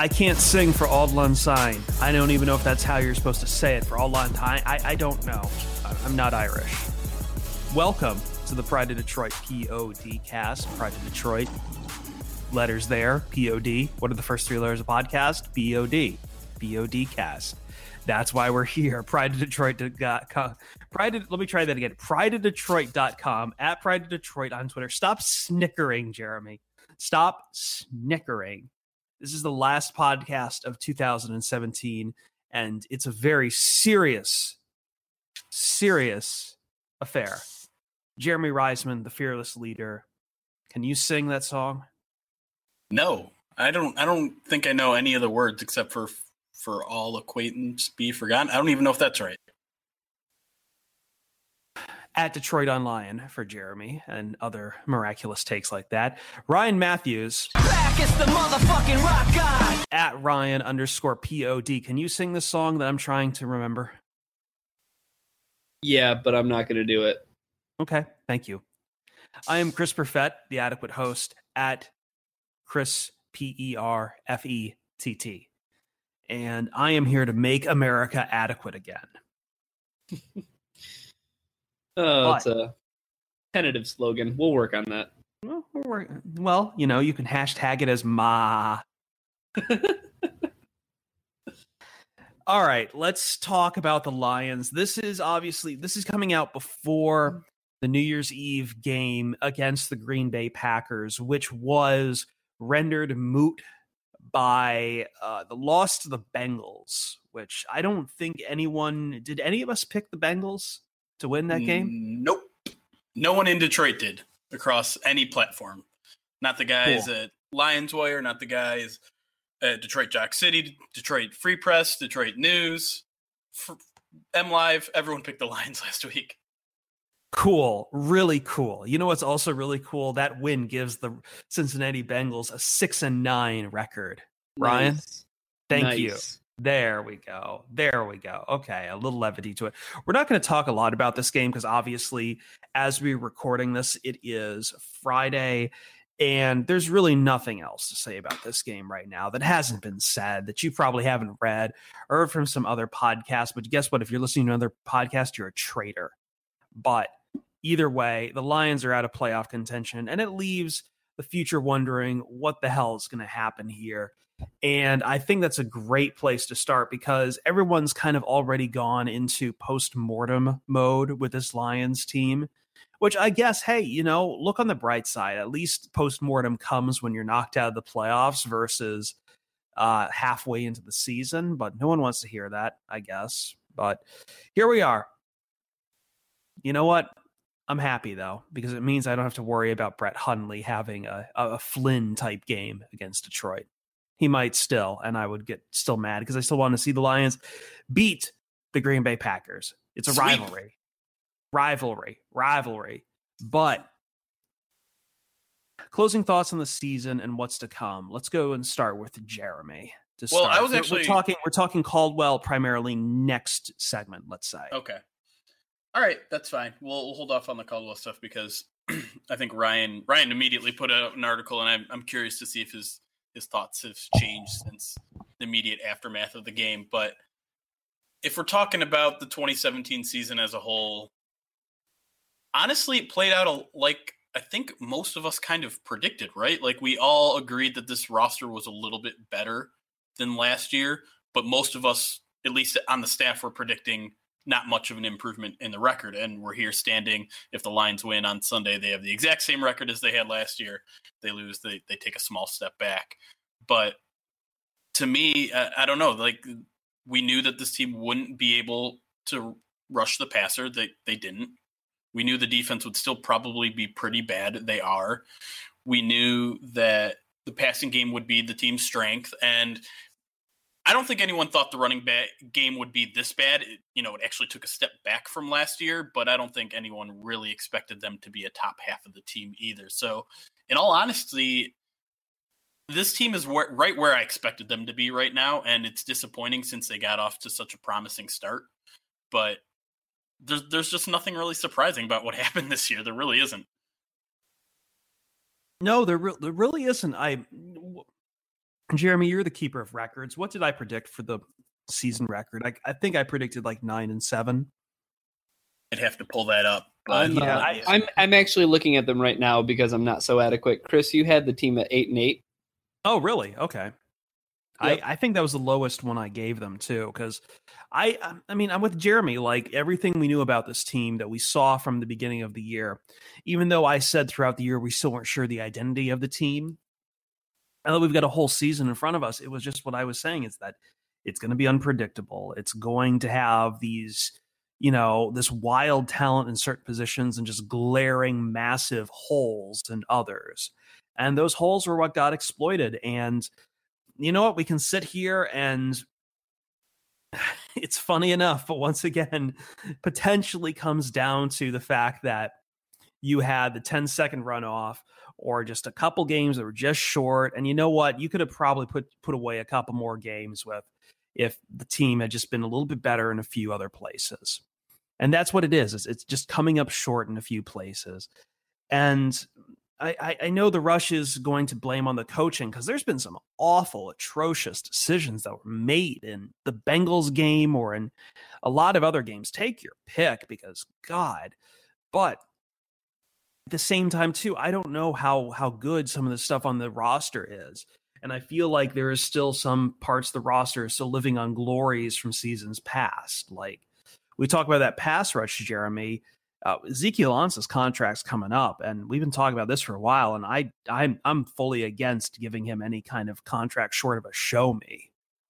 I can't sing for Auld Lang Syne. I don't even know if that's how you're supposed to say it. For Auld Lang Syne, I don't know. I'm not Irish. Welcome to the Pride of Detroit POD cast. Pride of Detroit. Letters there. POD. What are the first three letters of podcast? POD. POD cast. That's why we're here. PrideOfDetroit.com. Let me try that again. PrideOfDetroit.com. At Pride of Detroit on Twitter. Stop snickering, Jeremy. Stop snickering. This is the last podcast of 2017, and it's a very serious affair. Jeremy Reisman, the fearless leader. Can you sing that song? No, I don't think I know any of the words except for all acquaintance be forgotten. I don't even know if that's right. At Detroit Online for Jeremy and other miraculous takes like that. Ryan Matthews. Back is the motherfucking rock guy. At Ryan_POD. Can you sing the song that I'm trying to remember? Yeah, but I'm not going to do it. Okay, thank you. I am Chris Perfett, the adequate host at Chris PERFETT. And I am here to make America adequate again. It's a tentative slogan. We'll work on that. Well, you know, you can hashtag it as Ma. All right, let's talk about the Lions. This is coming out before the New Year's Eve game against the Green Bay Packers, which was rendered moot by the loss to the Bengals, which I don't think did any of us pick the Bengals to win that game? Nope. No one in Detroit did across any platform. Not the guys at Lions Wire, not the guys at Detroit Jock City, Detroit Free Press, Detroit News, MLive. Everyone picked the Lions last week. Cool. Really cool. You know what's also really cool? That win gives the Cincinnati Bengals a 6-9 record. Ryan, thank you. There we go. Okay, a little levity to it. We're not going to talk a lot about this game because obviously, as we're recording this, it is Friday, and there's really nothing else to say about this game right now that hasn't been said, that you probably haven't read or heard from some other podcasts. But guess what? If you're listening to another podcast, you're a traitor. But either way, the Lions are out of playoff contention, and it leaves the future wondering what the hell is going to happen here. And I think that's a great place to start because everyone's kind of already gone into post-mortem mode with this Lions team, which I guess, hey, you know, look on the bright side. At least post-mortem comes when you're knocked out of the playoffs versus halfway into the season. But no one wants to hear that, I guess. But here we are. You know what? I'm happy, though, because it means I don't have to worry about Brett Hundley having a Flynn-type game against Detroit. He might still, and I would get still mad because I still want to see the Lions beat the Green Bay Packers. It's a rivalry. But closing thoughts on the season and what's to come. Let's go and start with Jeremy. We're talking Caldwell primarily next segment, let's say. Okay. All right, that's fine. We'll hold off on the Caldwell stuff because I think Ryan immediately put out an article, and I'm curious to see if his thoughts have changed since the immediate aftermath of the game. But if we're talking about the 2017 season as a whole, honestly, it played out like I think most of us kind of predicted, right? Like we all agreed that this roster was a little bit better than last year, but most of us, at least on the staff, were predicting not much of an improvement in the record. And we're here standing. If the Lions win on Sunday, they have the exact same record as they had last year. They lose, they take a small step back. But to me, I don't know, like we knew that this team wouldn't be able to rush the passer. They didn't. We knew the defense would still probably be pretty bad. They are. We knew that the passing game would be the team's strength. And I don't think anyone thought the running back game would be this bad. It actually took a step back from last year, but I don't think anyone really expected them to be a top half of the team either. So in all honesty, this team is right where I expected them to be right now. And it's disappointing since they got off to such a promising start, but there's just nothing really surprising about what happened this year. There really isn't. No, there really isn't. Jeremy, you're the keeper of records. What did I predict for the season record? I think I predicted like 9-7. I'd have to pull that up. I'm actually looking at them right now because I'm not so adequate. Chris, you had the team at 8-8. Oh, really? Okay. Yep. I think that was the lowest one I gave them too, because I mean, I'm with Jeremy. Like everything we knew about this team that we saw from the beginning of the year, even though I said throughout the year we still weren't sure the identity of the team. Now that we've got a whole season in front of us, it was just what I was saying is that it's going to be unpredictable. It's going to have these, this wild talent in certain positions and just glaring massive holes in others. And those holes were what got exploited. And you know what? We can sit here and it's funny enough, but once again, potentially comes down to the fact that you had the 10-second runoff or just a couple games that were just short. And you know what? You could have probably put away a couple more games with if the team had just been a little bit better in a few other places. And that's what it is. It's just coming up short in a few places. And I know the Rush is going to blame on the coaching because there's been some awful, atrocious decisions that were made in the Bengals game or in a lot of other games. Take your pick because, God. But at the same time, too, I don't know how good some of the stuff on the roster is. And I feel like there is still some parts of the roster still living on glories from seasons past. Like we talk about that pass rush, Jeremy. Ezekiel Ansah's contract's coming up, and we've been talking about this for a while, and I'm fully against giving him any kind of contract short of a show me.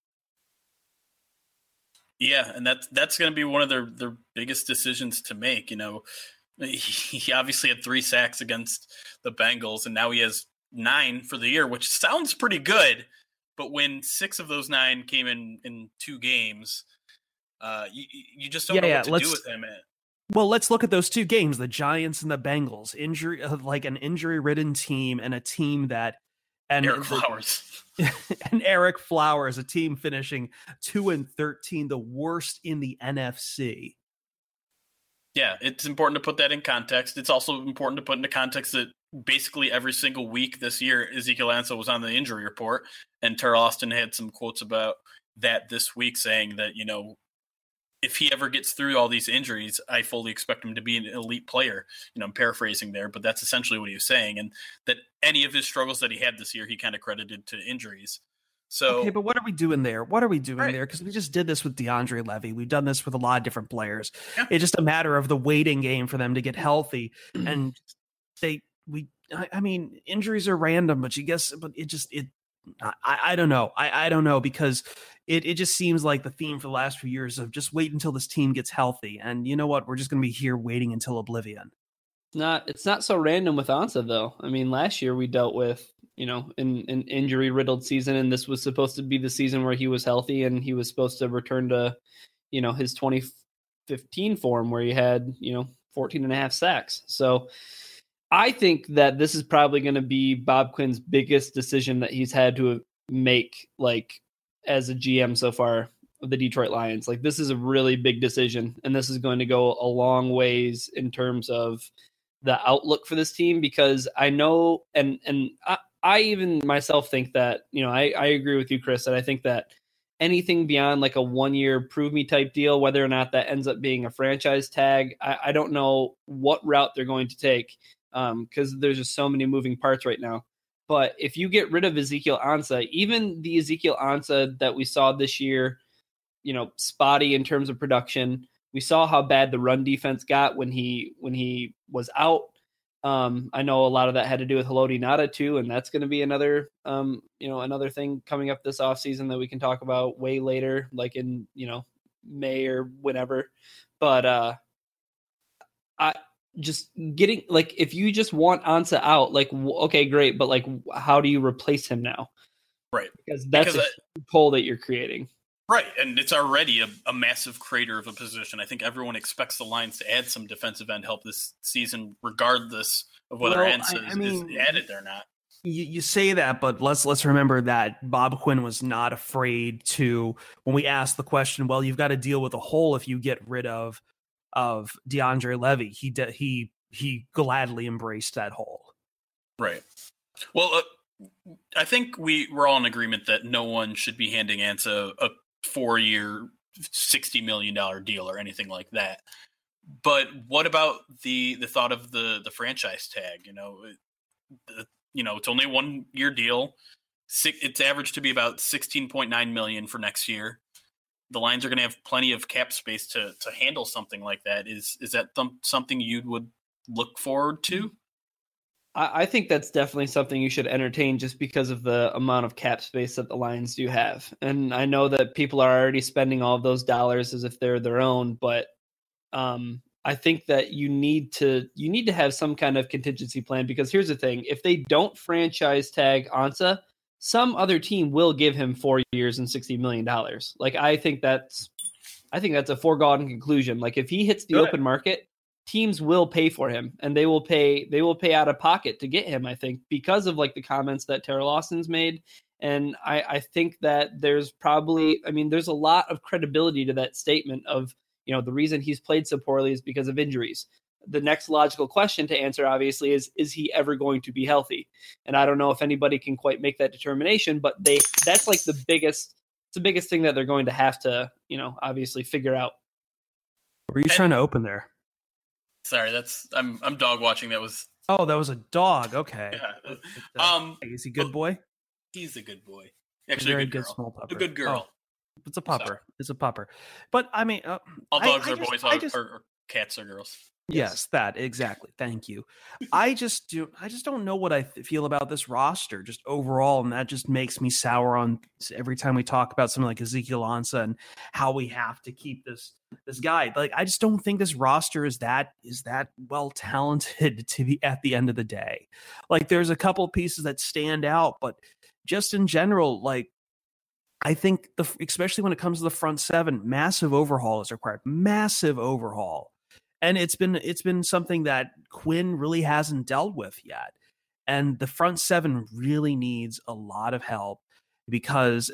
Yeah, and that's going to be one of their biggest decisions to make. He obviously had 3 sacks against the Bengals, and now he has 9 for the year, which sounds pretty good. But when 6 of those 9 came in 2 games, you just don't know what to do with him. Well, let's look at those 2 games, the Giants and the Bengals. Like an injury-ridden team and a team that... And Eric Flowers. And Eric Flowers, a team finishing 2-13, the worst in the NFC. Yeah, it's important to put that in context. It's also important to put into context that basically every single week this year, Ezekiel Ansah was on the injury report, and Terrell Austin had some quotes about that this week saying that, if he ever gets through all these injuries, I fully expect him to be an elite player. I'm paraphrasing there, but that's essentially what he was saying. And that any of his struggles that he had this year, he kind of credited to injuries. So, okay, but what are we doing there? There? Because we just did this with DeAndre Levy. We've done this with a lot of different players. Yeah. It's just a matter of the waiting game for them to get healthy. And injuries are random, but I don't know. I don't know because it just seems like the theme for the last few years of just wait until this team gets healthy. And you know what? We're just going to be here waiting until oblivion. It's not so random with Ansah, though. I mean, last year we dealt with, an injury-riddled season, and this was supposed to be the season where he was healthy and he was supposed to return to, his 2015 form where he had, 14 and a half sacks. So I think that this is probably going to be Bob Quinn's biggest decision that he's had to make, like, as a GM so far of the Detroit Lions. Like, this is a really big decision, and this is going to go a long ways in terms of the outlook for this team, because I know, and I even myself think that, I agree with you, Chris, that I think that anything beyond like a 1-year prove me type deal, whether or not that ends up being a franchise tag, I don't know what route they're going to take, because there's just so many moving parts right now. But if you get rid of Ezekiel Ansah, even the Ezekiel Ansah that we saw this year, spotty in terms of production, we saw how bad the run defense got when he was out. I know a lot of that had to do with Haloti Ngata too, and that's going to be another thing coming up this offseason that we can talk about way later, like in May or whenever. But I just getting, like, if you just want Ansah out, like, okay, great, but like, how do you replace him now? Right, because that's a hole that you're creating. Right, and it's already a massive crater of a position. I think everyone expects the Lions to add some defensive end help this season, regardless of whether Ansah is added or not. You say that, but let's remember that Bob Quinn was not afraid to, when we asked the question, well, you've got to deal with a hole if you get rid of DeAndre Levy. He gladly embraced that hole. Right. Well, I think we're all in agreement that no one should be handing Ansa a 4-year, $60 million deal or anything like that. But what about the thought of the franchise tag? It's only a 1-year deal. It's averaged to be about $16.9 million for next year. The Lions are going to have plenty of cap space to handle something like that. Is that something you would look forward to? I think that's definitely something you should entertain just because of the amount of cap space that the Lions do have. And I know that people are already spending all of those dollars as if they're their own, but I think that you need to have some kind of contingency plan, because here's the thing. If they don't franchise tag Ansa, some other team will give him 4 years and $60 million. Like, I think that's a foregone conclusion. Like, if he hits the open market, teams will pay for him, and they will pay out of pocket to get him, I think, because of like the comments that Tara Lawson's made. And I think that there's there's a lot of credibility to that statement of, the reason he's played so poorly is because of injuries. The next logical question to answer, obviously, is he ever going to be healthy? And I don't know if anybody can quite make that determination, but that's like the biggest thing that they're going to have to, obviously figure out. What were you trying to open there? Sorry, I'm dog watching. That was a dog. Okay. Yeah. Is he a good boy? He's a good boy. Actually, a good small pupper. A good girl. Oh, it's a pupper. Sorry. It's a pupper. But I mean, all dogs are boys. Or cats are girls. Yes, that exactly. Thank you. I just don't know what I feel about this roster just overall, and that just makes me sour on every time we talk about something like Ezekiel Ansah and how we have to keep this guy. Like, I just don't think this roster is that well talented to be at the end of the day. Like, there's a couple of pieces that stand out, but just in general, like, I think especially when it comes to the front seven, massive overhaul is required. Massive overhaul. And it's been something that Quinn really hasn't dealt with yet. And the front seven really needs a lot of help because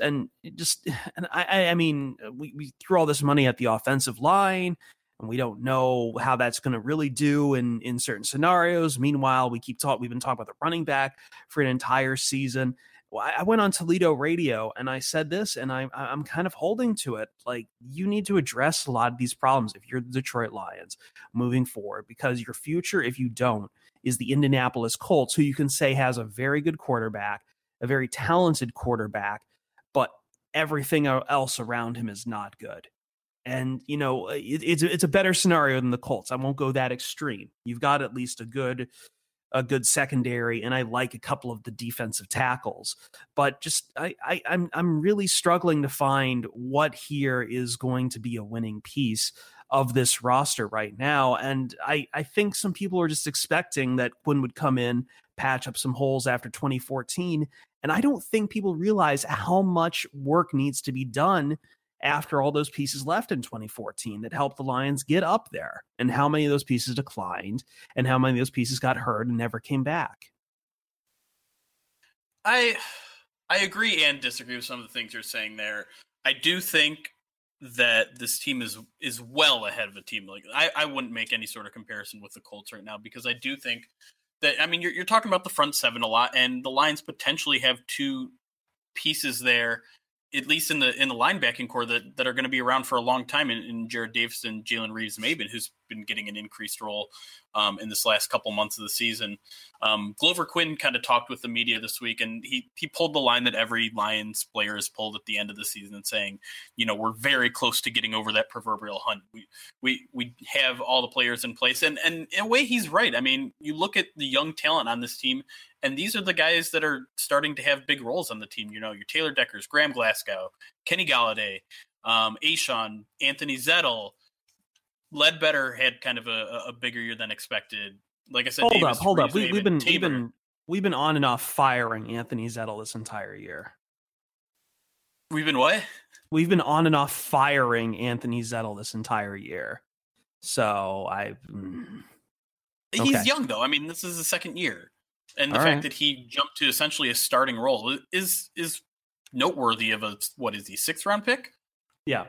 I mean, we threw all this money at the offensive line, and we don't know how that's going to really do in certain scenarios. Meanwhile, we've been talking about the running back for an entire season. I went on Toledo radio and I said this, and I'm kind of holding to it. Like, you need to address a lot of these problems if you're the Detroit Lions moving forward, because your future, if you don't, is the Indianapolis Colts, who you can say has a very good quarterback, a very talented quarterback, but everything else around him is not good. And, it's a better scenario than the Colts. I won't go that extreme. You've got at least a good secondary, and I like a couple of the defensive tackles, but just I'm really struggling to find what here is going to be a winning piece of this roster right now. And I think some people are just expecting that Quinn would come in, patch up some holes after 2014, and I don't think people realize how much work needs to be done after all those pieces left in 2014 that helped the Lions get up there, and how many of those pieces declined and how many of those pieces got hurt and never came back. I agree and disagree with some of the things you're saying there. I do think that this team is well ahead of a team. Like, I wouldn't make any sort of comparison with the Colts right now, because I do think that, I mean, you're talking about the front seven a lot, and the Lions potentially have two pieces there, at least in the linebacking core, that are going to be around for a long time in Jared Davis and Jalen Reeves-Maybin, who's been getting an increased role in this last couple months of the season. Glover Quinn kind of talked with the media this week, and he pulled the line that every Lions player has pulled at the end of the season, saying, we're very close to getting over that proverbial hump. We have all the players in place, and in a way he's right. I mean, you look at the young talent on this team, and these are the guys that are starting to have big roles on the team. Your Taylor Deckers, Graham Glasgow, Kenny Galladay, Ashawn, Anthony Zettel. Ledbetter had kind of a bigger year than expected. Like I said, hold up. We've been on and off firing Anthony Zettel this entire year. We've been what? We've been on and off firing Anthony Zettel this entire year. So he's young though. I mean, this is the second year. And the fact that he jumped to essentially a starting role is noteworthy of a, what is he, 6th round pick? Yeah.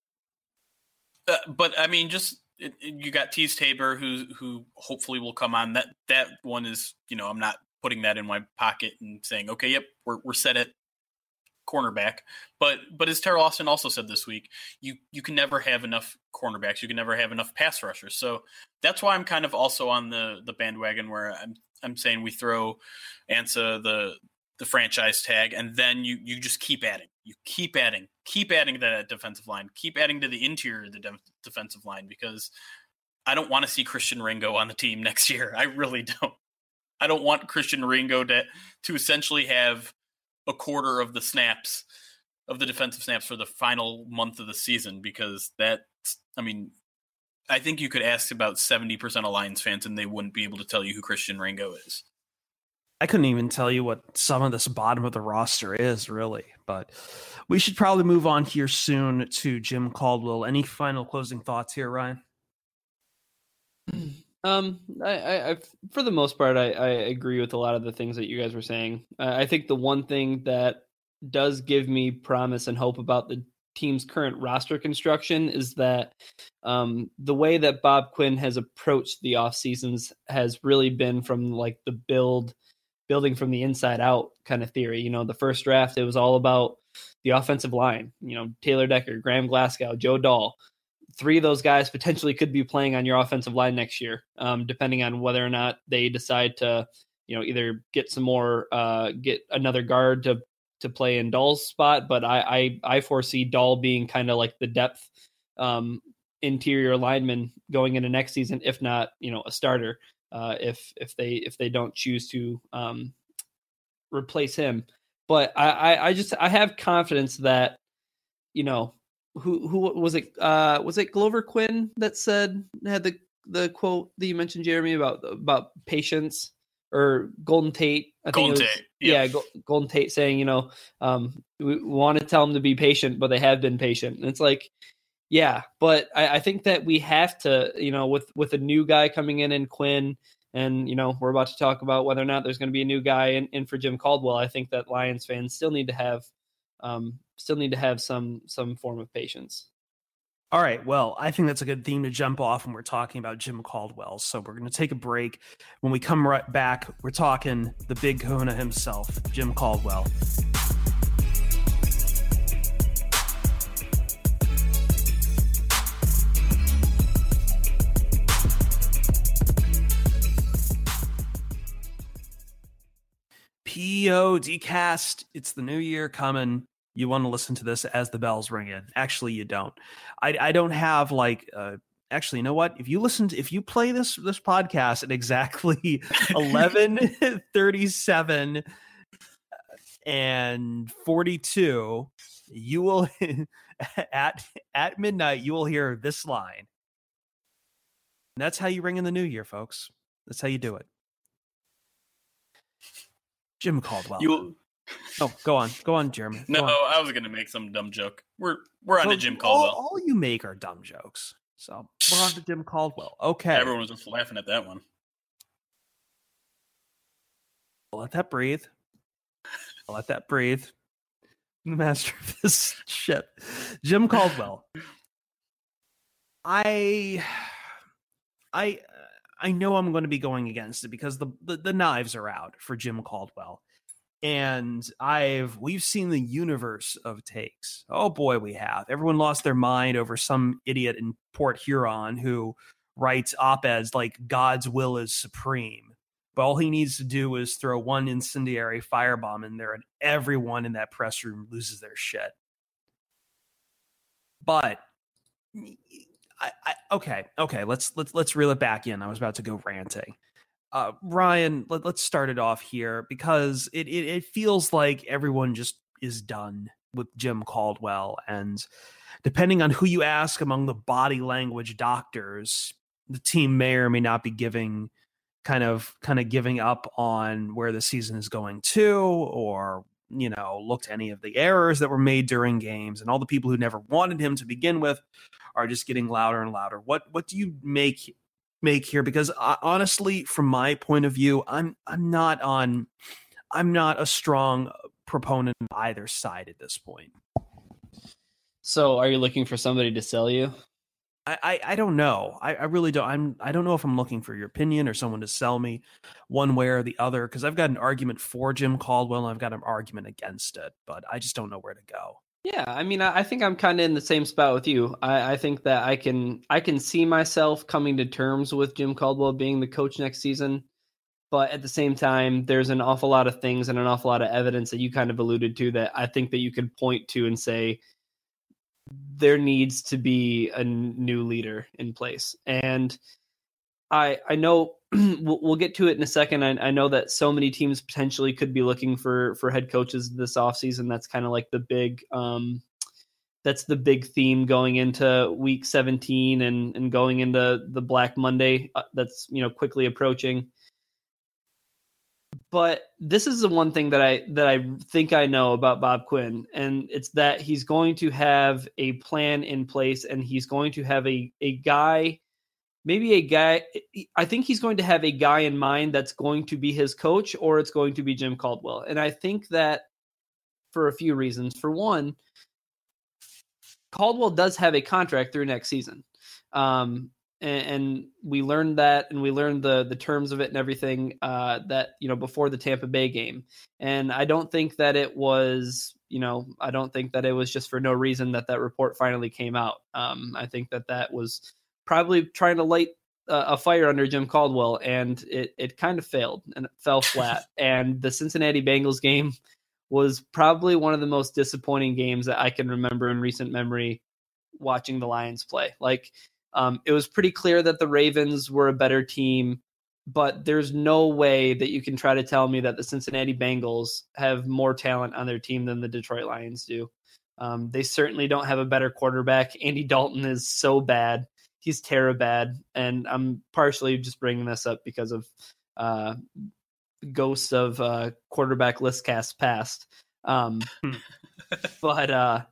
But I mean, you got Teez Tabor, who hopefully will come on. That one is, I'm not putting that in my pocket and saying, okay, yep, we're set at cornerback. But as Teryl Austin also said this week, you can never have enough cornerbacks. You can never have enough pass rushers. So that's why I'm kind of also on the bandwagon where I'm saying we throw Ansah the franchise tag, and then you just keep adding. You keep adding to that defensive line, keep adding to the interior of the defensive line, because I don't want to see Christian Ringo on the team next year. I really don't. I don't want Christian Ringo to essentially have a quarter of the snaps, of the defensive snaps for the final month of the season, because I think you could ask about 70% of Lions fans and they wouldn't be able to tell you who Christian Ringo is. I couldn't even tell you what some of this bottom of the roster is, really. But we should probably move on here soon to Jim Caldwell. Any final closing thoughts here, Ryan? I for the most part, I agree with a lot of the things that you guys were saying. I think the one thing that does give me promise and hope about the team's current roster construction is that the way that Bob Quinn has approached the off seasons has really been from like the building from the inside out kind of theory. You know, the first draft, it was all about the offensive line, you know, Taylor Decker, Graham Glasgow, Joe Dahl. 3 of those guys potentially could be playing on your offensive line next year, depending on whether or not they decide to, you know, either get some more, get another guard to play in Dahl's spot. But I foresee Dahl being kind of like the depth interior lineman going into next season, if not, you know, a starter, if they don't choose to replace him. But I have confidence that, you know, who was it? Was it Glover Quinn that had the quote that you mentioned, Jeremy, about patience, or Golden Tate? Golden Tate. Golden Tate saying, you know, we want to tell them to be patient, but they have been patient. And it's like, yeah, but I think that we have to, you know, with a new guy coming in Quinn, and, you know, we're about to talk about whether or not there's going to be a new guy in for Jim Caldwell. I think that Lions fans still need to have some form of patience. All right. Well, I think that's a good theme to jump off when we're talking about Jim Caldwell. So we're going to take a break. When we come right back, we're talking the big kahuna himself, Jim Caldwell. PODcast. It's the new year coming. You want to listen to this as the bells ring in. Actually, you don't. I don't have like. Actually, you know what? If you play this podcast at exactly 11:37 and 42, you will at midnight you will hear this line. And that's how you ring in the new year, folks. That's how you do it. Jim Caldwell. Go on, Jeremy. No, I was going to make some dumb joke. We're on to Jim Caldwell. All you make are dumb jokes. So we're on to Jim Caldwell. Okay. Everyone was just laughing at that one. Let that breathe. The master of this shit. Jim Caldwell. I know I'm going to be going against it because the knives are out for Jim Caldwell. And we've seen the universe of takes. Oh boy, we have. Everyone lost their mind over some idiot in Port Huron who writes op-eds like God's will is supreme. But all he needs to do is throw one incendiary firebomb in there and everyone in that press room loses their shit. But okay, let's reel it back in. I was about to go ranting. Ryan, let's start it off here because it feels like everyone just is done with Jim Caldwell. And depending on who you ask among the body language doctors, the team may or may not be giving kind of giving up on where the season is going to, or, you know, looked at any of the errors that were made during games, and all the people who never wanted him to begin with are just getting louder and louder. What do you make here? Because honestly, from my point of view, I'm not a strong proponent of either side at this point. So are you looking for somebody to sell you? I don't know. I really don't. I don't know if I'm looking for your opinion or someone to sell me one way or the other, because I've got an argument for Jim Caldwell and I've got an argument against it, but I just don't know where to go. Yeah, I mean, I think I'm kind of in the same spot with you. I think that I can see myself coming to terms with Jim Caldwell being the coach next season, but at the same time, there's an awful lot of things and an awful lot of evidence that you kind of alluded to that I think that you could point to and say there needs to be a new leader in place. And I know we'll get to it in a second. I know that so many teams potentially could be looking for head coaches this offseason. That's kind of like the big that's the big theme going into week 17 and going into the Black Monday that's, quickly approaching. But this is the one thing that I think I know about Bob Quinn, and it's that he's going to have a plan in place, and he's going to have a guy. I think he's going to have a guy in mind that's going to be his coach, or it's going to be Jim Caldwell. And I think that for a few reasons. For one, Caldwell does have a contract through next season. And we learned that, and we learned the terms of it and everything that, before the Tampa Bay game. And I don't think that it was, just for no reason that report finally came out. I think that was probably trying to light a fire under Jim Caldwell, and it kind of failed and it fell flat. And the Cincinnati Bengals game was probably one of the most disappointing games that I can remember in recent memory watching the Lions play. It was pretty clear that the Ravens were a better team, but there's no way that you can try to tell me that the Cincinnati Bengals have more talent on their team than the Detroit Lions do. They certainly don't have a better quarterback. Andy Dalton is so bad. He's terrible bad. And I'm partially just bringing this up because of ghosts of quarterback listcast past. But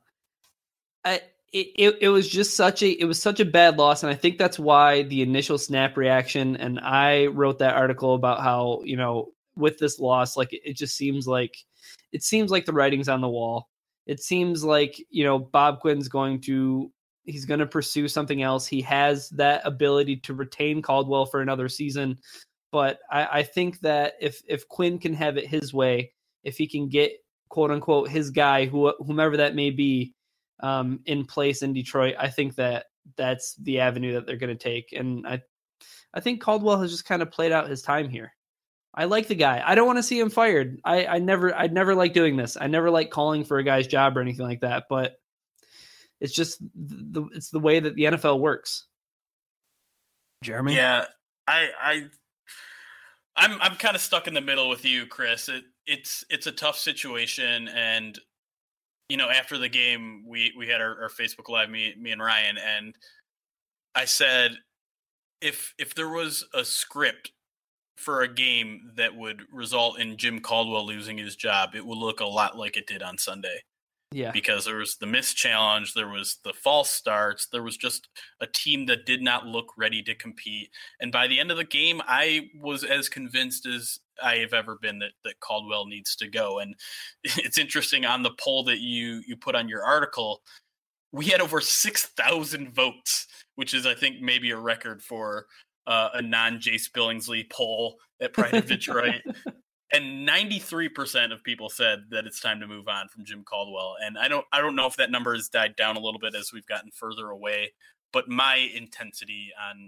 it was just such a bad loss. And I think that's why the initial snap reaction, and I wrote that article about how, with this loss, it just seems like the writing's on the wall. It seems like, Bob Quinn's he's going to pursue something else. He has that ability to retain Caldwell for another season. But I think that if Quinn can have it his way, if he can get quote unquote his guy, whomever that may be, in place in Detroit, I think that's the avenue that they're going to take. And I think Caldwell has just kind of played out his time here. I like the guy. I don't want to see him fired. I'd never like doing this. I never like calling for a guy's job or anything like that, but it's just it's the way that the NFL works. Jeremy? Yeah, I'm kind of stuck in the middle with you, Chris. It's a tough situation, and after the game, we had our Facebook Live, me and Ryan, and I said, if there was a script for a game that would result in Jim Caldwell losing his job, it would look a lot like it did on Sunday. Yeah. Because there was the missed challenge, there was the false starts, there was just a team that did not look ready to compete. And by the end of the game, I was as convinced as I have ever been that Caldwell needs to go. And it's interesting, on the poll that you put on your article, we had over 6,000 votes, which is, I think, maybe a record for a non-Jace Billingsley poll at Pride of Detroit. And 93% of people said that it's time to move on from Jim Caldwell. And I don't know if that number has died down a little bit as we've gotten further away, but my intensity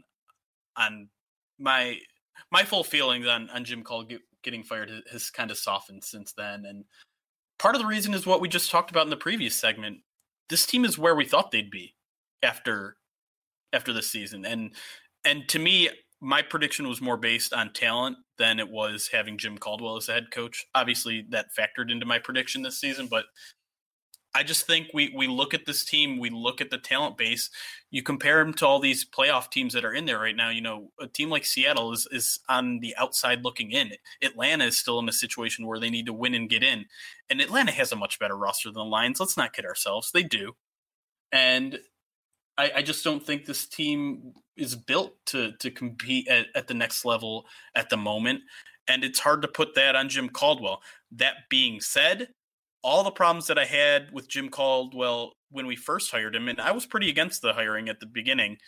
on my full feelings on Jim Caldwell getting fired has kind of softened since then. And part of the reason is what we just talked about in the previous segment. This team is where we thought they'd be after this season. And to me, my prediction was more based on talent than it was having Jim Caldwell as the head coach. Obviously, that factored into my prediction this season, but I just think we look at this team, we look at the talent base, you compare them to all these playoff teams that are in there right now. A team like Seattle is on the outside looking in. Atlanta is still in a situation where they need to win and get in. And Atlanta has a much better roster than the Lions. Let's not kid ourselves. They do. And I just don't think this team is built to compete at the next level at the moment. And it's hard to put that on Jim Caldwell. That being said, all the problems that I had with Jim Caldwell when we first hired him, and I was pretty against the hiring at the beginning,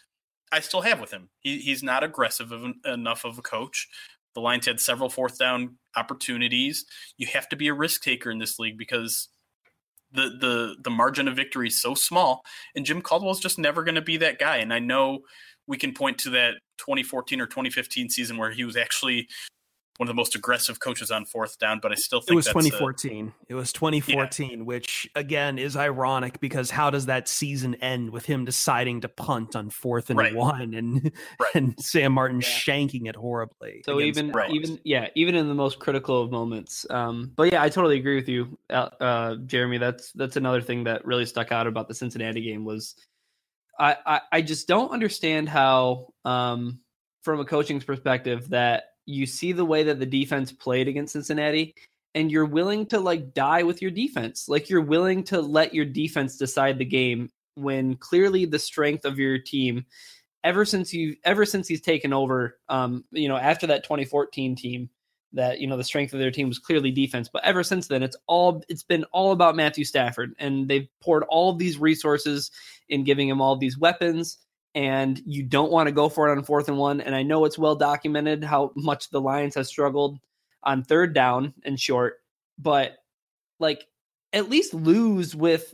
I still have with him. He's not aggressive enough of a coach. The Lions had several fourth down opportunities. You have to be a risk taker in this league because the margin of victory is so small, and Jim Caldwell's just never going to be that guy. And I know we can point to that 2014 or 2015 season where he was actually one of the most aggressive coaches on fourth down, but I still think it was 2014. It was 2014, which again is ironic because how does that season end with him deciding to punt on 4th and 1 and Sam Martin shanking it horribly? So even in the most critical of moments. But yeah, I totally agree with you, Jeremy. That's another thing that really stuck out about the Cincinnati game was I just don't understand how from a coaching's perspective that you see the way that the defense played against Cincinnati and you're willing to like die with your defense. Like you're willing to let your defense decide the game when clearly the strength of your team ever since he's taken over, after that 2014 team that, the strength of their team was clearly defense. But ever since then, it's been all about Matthew Stafford, and they've poured all of these resources in giving him all these weapons. And you don't want to go for it on 4th and 1. And I know it's well documented how much the Lions have struggled on 3rd down and short, but like at least lose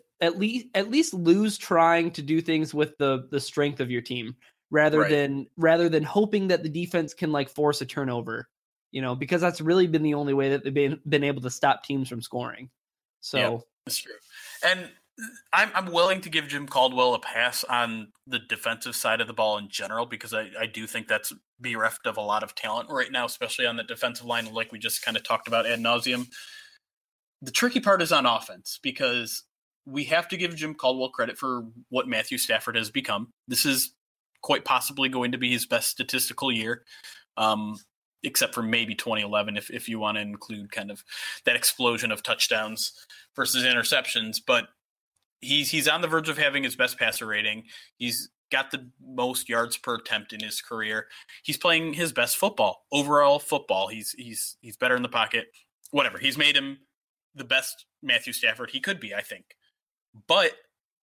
trying to do things with the strength of your team rather than hoping that the defense can like force a turnover, because that's really been the only way that they've been able to stop teams from scoring. So yeah, that's true. And I'm willing to give Jim Caldwell a pass on the defensive side of the ball in general because I do think that's bereft of a lot of talent right now, especially on the defensive line, like we just kind of talked about ad nauseum. The tricky part is on offense because we have to give Jim Caldwell credit for what Matthew Stafford has become. This is quite possibly going to be his best statistical year, except for maybe 2011 if you want to include kind of that explosion of touchdowns versus interceptions. But he's on the verge of having his best passer rating. He's got the most yards per attempt in his career. He's playing his best football, overall football. He's better in the pocket, whatever. He's made him the best Matthew Stafford he could be, I think. But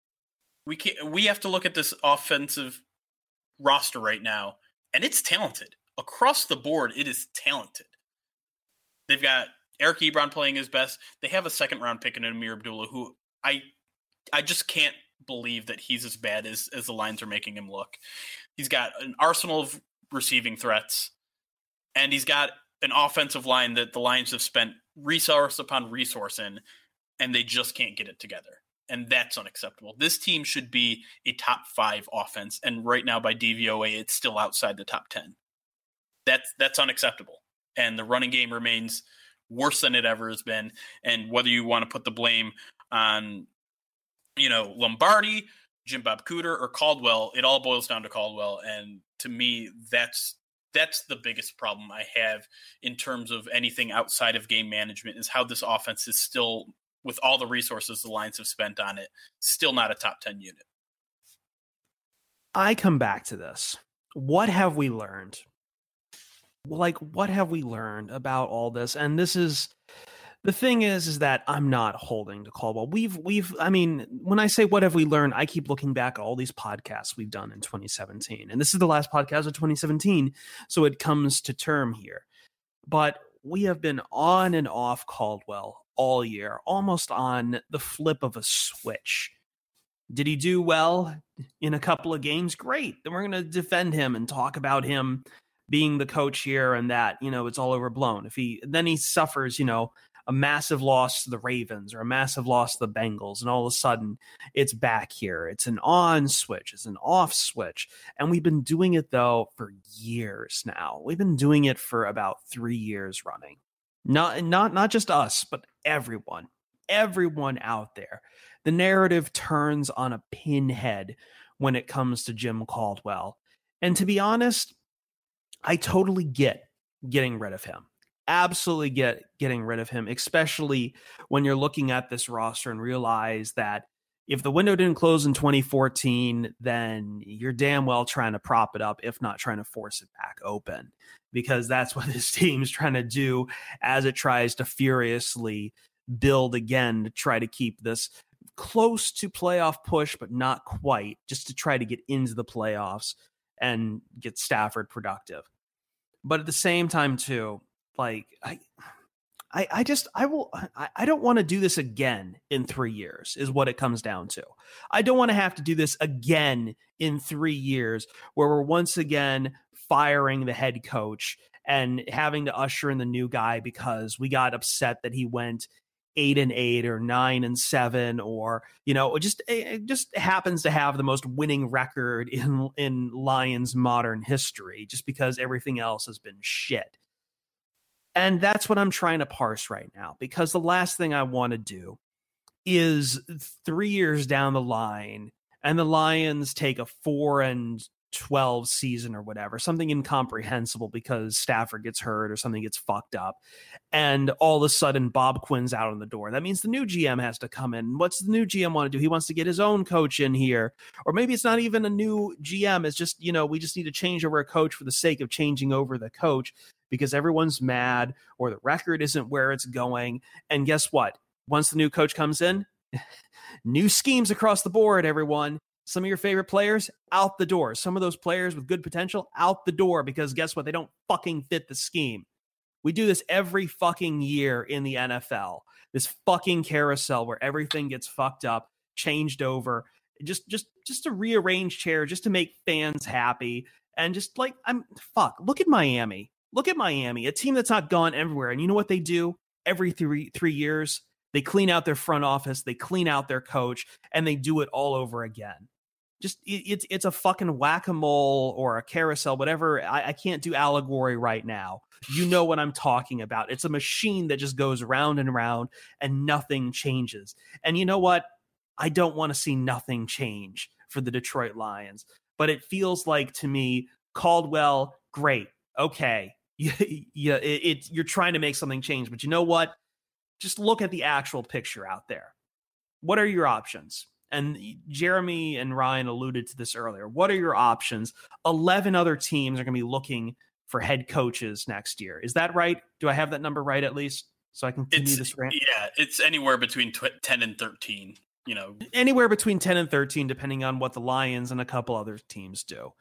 we have to look at this offensive roster right now, and it's talented. Across the board, it is talented. They've got Eric Ebron playing his best. They have a 2nd-round pick in Amir Abdullah, who I just can't believe that he's as bad as the Lions are making him look. He's got an arsenal of receiving threats, and he's got an offensive line that the Lions have spent resource upon resource in, and they just can't get it together. And that's unacceptable. This team should be a top 5 offense, and right now by DVOA, it's still outside the top 10. That's unacceptable. And the running game remains worse than it ever has been. And whether you want to put the blame on Lombardi, Jim Bob Cooter, or Caldwell, it all boils down to Caldwell. And to me, that's the biggest problem I have in terms of anything outside of game management is how this offense is still, with all the resources the Lions have spent on it, still not a top 10 unit. I come back to this. What have we learned? What have we learned about all this? And this is... The thing is that I'm not holding to Caldwell. When I say what have we learned, I keep looking back at all these podcasts we've done in 2017. And this is the last podcast of 2017, so it comes to term here. But we have been on and off Caldwell all year, almost on the flip of a switch. Did he do well in a couple of games? Great. Then we're going to defend him and talk about him being the coach here and that, it's all overblown. If he suffers, a massive loss to the Ravens or a massive loss to the Bengals, and all of a sudden it's back here. It's an on switch. It's an off switch. And we've been doing it, though, for years now. We've been doing it for about 3 years running. Not just us, but everyone out there. The narrative turns on a pinhead when it comes to Jim Caldwell. And to be honest, I totally get getting rid of him. Absolutely getting rid of him, especially when you're looking at this roster and realize that if the window didn't close in 2014, then you're damn well trying to prop it up, if not trying to force it back open, because that's what this team's trying to do as it tries to furiously build again to try to keep this close to playoff push, but not quite, just to try to get into the playoffs and get Stafford productive. But at the same time too, like I don't want to do this again in 3 years is what it comes down to. I don't want to have to do this again in 3 years where we're once again firing the head coach and having to usher in the new guy because we got upset that he went 8-8 or 9-7, or, you know, it just happens to have the most winning record in Lions modern history just because everything else has been shit. And that's what I'm trying to parse right now, because the last thing I want to do is 3 years down the line and the Lions take a 4-12 season or whatever, something incomprehensible because Stafford gets hurt or something gets fucked up. And all of a sudden Bob Quinn's out on the door. That means the new GM has to come in. What's the new GM want to do? He wants to get his own coach in here. Or maybe it's not even a new GM. It's just, you know, we just need to change over a coach for the sake of changing over the coach because everyone's mad or the record isn't where it's going. And guess what? Once the new coach comes in, new schemes across the board, everyone. Some of your favorite players out the door. Some of those players with good potential out the door because guess what? They don't fucking fit the scheme. We do this every fucking year in the NFL. This fucking carousel where everything gets fucked up, changed over, just to rearrange chairs, just to make fans happy. And just like, look at Miami. Look at Miami, a team that's not gone everywhere. And you know what they do every three years? They clean out their front office, they clean out their coach, and they do it all over again. Just it's a fucking whack-a-mole or a carousel, whatever. I can't do allegory right now. You know what I'm talking about. It's a machine that just goes round and round and nothing changes. And you know what? I don't want to see nothing change for the Detroit Lions. But it feels like to me, Caldwell, great. Okay. You're trying to make something change. But you know what? Just look at the actual picture out there. What are your options? And Jeremy and Ryan alluded to this earlier. What are your options? 11 other teams are going to be looking for head coaches next year. Is that right? Do I have that number right at least? So I can continue this rant? Yeah, it's anywhere between 10 and 13. You know, anywhere between 10 and 13, depending on what the Lions and a couple other teams do.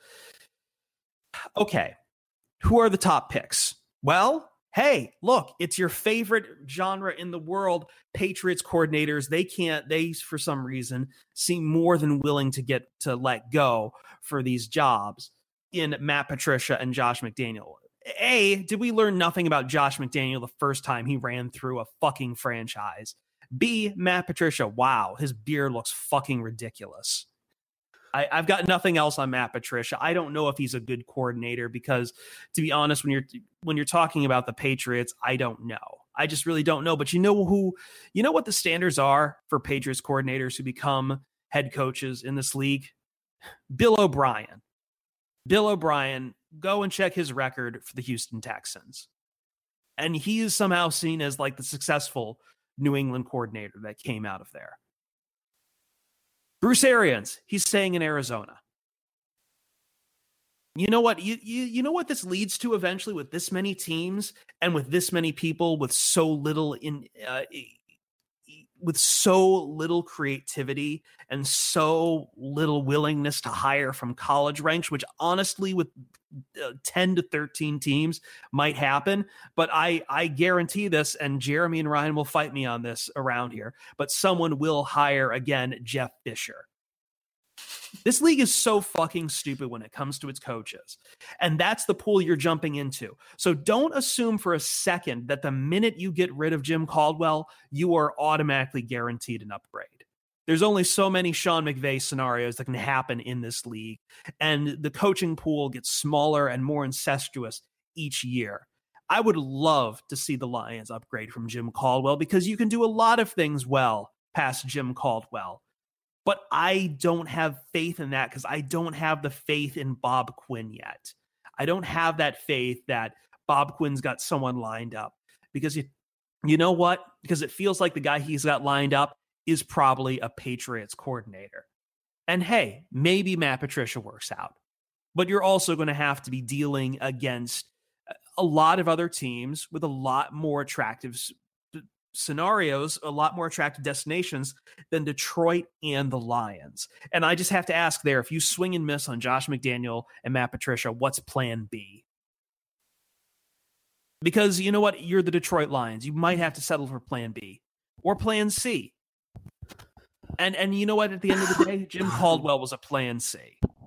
Okay. Who are the top picks? Well, hey, look, it's your favorite genre in the world. Patriots coordinators, they for some reason seem more than willing to let go for these jobs in Matt Patricia and Josh McDaniel. A, did we learn nothing about Josh McDaniel the first time he ran through a fucking franchise? B, Matt Patricia, wow, his beard looks fucking ridiculous. I've got nothing else on Matt Patricia. I don't know if he's a good coordinator because, to be honest, when you're talking about the Patriots, I don't know. I just really don't know. But you know what the standards are for Patriots coordinators who become head coaches in this league? Bill O'Brien. Bill O'Brien, go and check his record for the Houston Texans. And he is somehow seen as like the successful New England coordinator that came out of there. Bruce Arians, he's staying in Arizona. You know what? You know what this leads to eventually with this many teams and with this many people with so little with so little creativity and so little willingness to hire from college ranks, which honestly with 10 to 13 teams might happen. But I guarantee this, and Jeremy and Ryan will fight me on this around here, but someone will hire again Jeff Fisher. This league is so fucking stupid when it comes to its coaches. And that's the pool you're jumping into. So don't assume for a second that the minute you get rid of Jim Caldwell, you are automatically guaranteed an upgrade. There's only so many Sean McVay scenarios that can happen in this league. And the coaching pool gets smaller and more incestuous each year. I would love to see the Lions upgrade from Jim Caldwell because you can do a lot of things well past Jim Caldwell. But I don't have faith in that because I don't have the faith in Bob Quinn yet. I don't have that faith that Bob Quinn's got someone lined up because you know what? Because it feels like the guy he's got lined up is probably a Patriots coordinator. And hey, maybe Matt Patricia works out. But you're also going to have to be dealing against a lot of other teams with a lot more attractive scenarios, a lot more attractive destinations than Detroit and the Lions. And I just have to ask there, if you swing and miss on Josh McDaniel and Matt Patricia, what's plan B? Because you know what? You're the Detroit Lions. You might have to settle for plan B or plan C. And you know what? At the end of the day, Jim Caldwell was a plan C.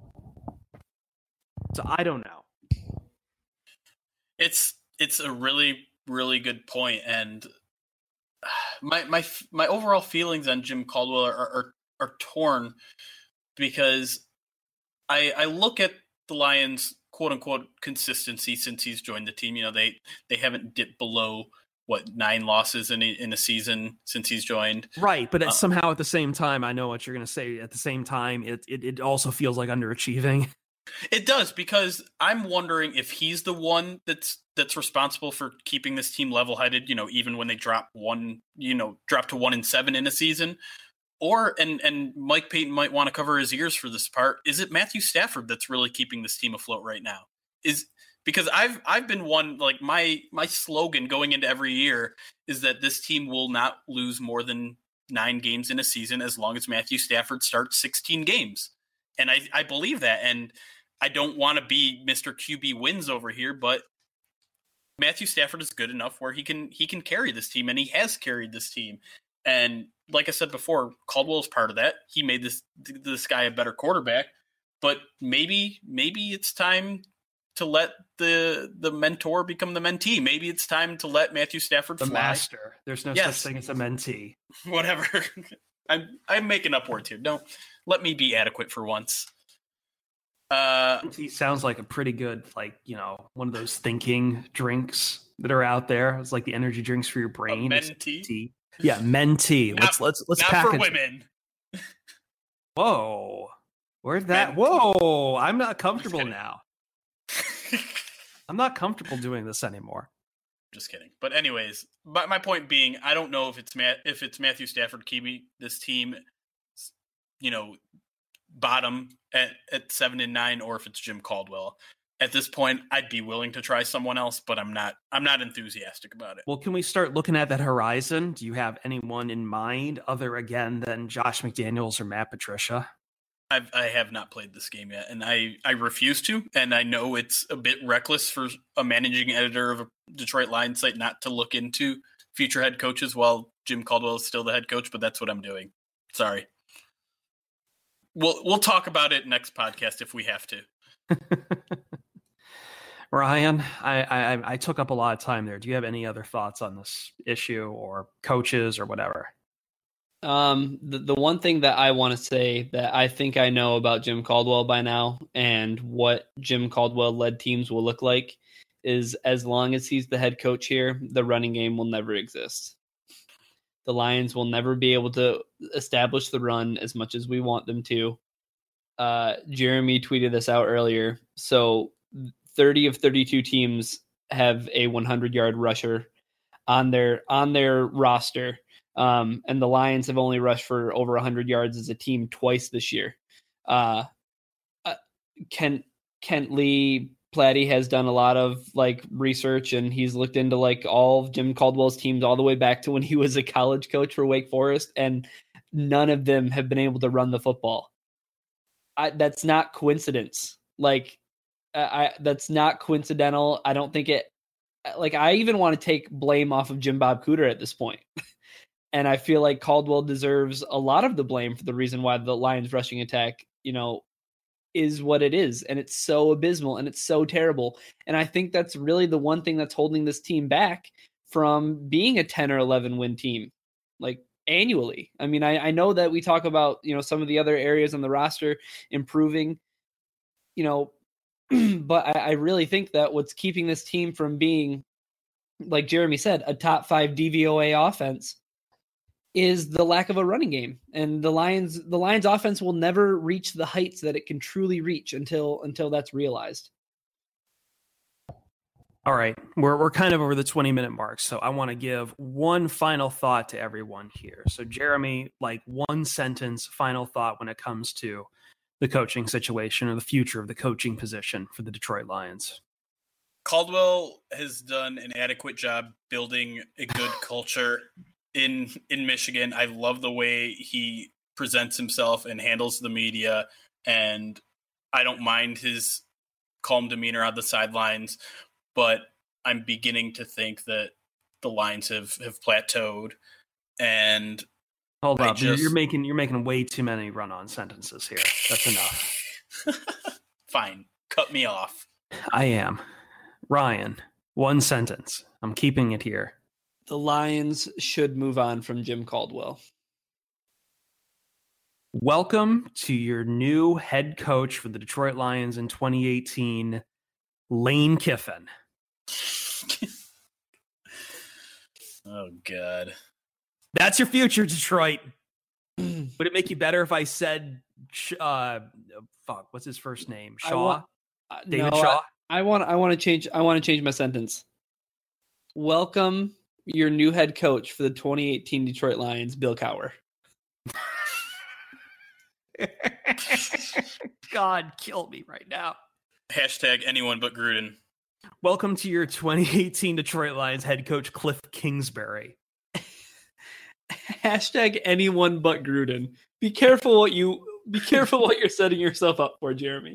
So I don't know. It's a really, really good point. And my overall feelings on Jim Caldwell are torn, because I look at the Lions' quote unquote consistency since he's joined the team. You know, they haven't dipped below 9 losses in a season since he's joined. Right, but somehow at the same time, I know what you're going to say. At the same time, it also feels like underachieving. It does, because I'm wondering if he's the one that's responsible for keeping this team level-headed. You know, even when they drop to 1-7 in a season. Or and Mike Payton might want to cover his ears for this part. Is it Matthew Stafford that's really keeping this team afloat right now? Because I've been one, like my slogan going into every year is that this team will not lose more than 9 games in a season as long as Matthew Stafford starts 16 games. And I believe that. And I don't want to be Mr. QB wins over here, but Matthew Stafford is good enough where he can carry this team, and he has carried this team. And like I said before, Caldwell is part of that. He made this guy a better quarterback, but maybe it's time to let the mentor become the mentee. Maybe it's time to let Matthew Stafford fly. The master. There's no such thing as a mentee. Whatever. I'm making up words here. Don't let me be adequate for once. He sounds like a pretty good, one of those thinking drinks that are out there. It's like the energy drinks for your brain. Mentee. Yeah, mentee. Let's not package for women. Whoa. Where's that? Whoa. I'm not comfortable now. I'm not comfortable doing this anymore. Just kidding. But anyways, my point being, I don't know if it's Matthew Stafford keeping this team, bottom at 7-9, or if it's Jim Caldwell. At this point, I'd be willing to try someone else, but I'm not enthusiastic about it. Well, can we start looking at that horizon? Do you have anyone in mind other again than Josh McDaniels or Matt Patricia? I have not played this game yet, and I refuse to. And I know it's a bit reckless for a managing editor of a Detroit Lions site not to look into future head coaches while Jim Caldwell is still the head coach, but that's what I'm doing. Sorry. We'll talk about it next podcast if we have to. Ryan, I took up a lot of time there. Do you have any other thoughts on this issue or coaches or whatever? The one thing that I want to say that I think I know about Jim Caldwell by now and what Jim Caldwell led teams will look like is, as long as he's the head coach here, the running game will never exist. The Lions will never be able to establish the run as much as we want them to. Jeremy tweeted this out earlier. So 30 of 32 teams have a 100-yard rusher on their roster. And the Lions have only rushed for over 100 yards as a team twice this year. Kent Lee Platty has done a lot of research, and he's looked into all of Jim Caldwell's teams all the way back to when he was a college coach for Wake Forest, and none of them have been able to run the football. That's not coincidence. That's not coincidental. I don't think it. I even want to take blame off of Jim Bob Cooter at this point. And I feel like Caldwell deserves a lot of the blame for the reason why the Lions rushing attack, is what it is. And it's so abysmal and it's so terrible. And I think that's really the one thing that's holding this team back from being a 10 or 11 win team, annually. I mean, I know that we talk about, some of the other areas on the roster improving, but I really think that what's keeping this team from being, like Jeremy said, a top 5 DVOA offense is the lack of a running game. And the Lions offense will never reach the heights that it can truly reach until that's realized. All right. We're kind of over the 20-minute mark, so I want to give one final thought to everyone here. So Jeremy, one sentence final thought when it comes to the coaching situation or the future of the coaching position for the Detroit Lions. Caldwell has done an adequate job building a good culture in Michigan. I love the way he presents himself and handles the media, and I don't mind his calm demeanor on the sidelines, but I'm beginning to think that the Lions have plateaued. And hold up, you're making way too many run-on sentences here. That's enough. Fine, cut me off. I am. Ryan, one sentence. I'm keeping it here. The Lions should move on from Jim Caldwell. Welcome to your new head coach for the Detroit Lions in 2018, Lane Kiffin. Oh, God. That's your future, Detroit. Would it make you better if I said, what's his first name? Shaw? David Shaw? I want to change my sentence. Welcome your new head coach for the 2018 Detroit Lions, Bill Cowher. God, kill me right now. Hashtag anyone but Gruden. Welcome to your 2018 Detroit Lions head coach, Cliff Kingsbury. Hashtag anyone but Gruden. Be careful what you're setting yourself up for, Jeremy.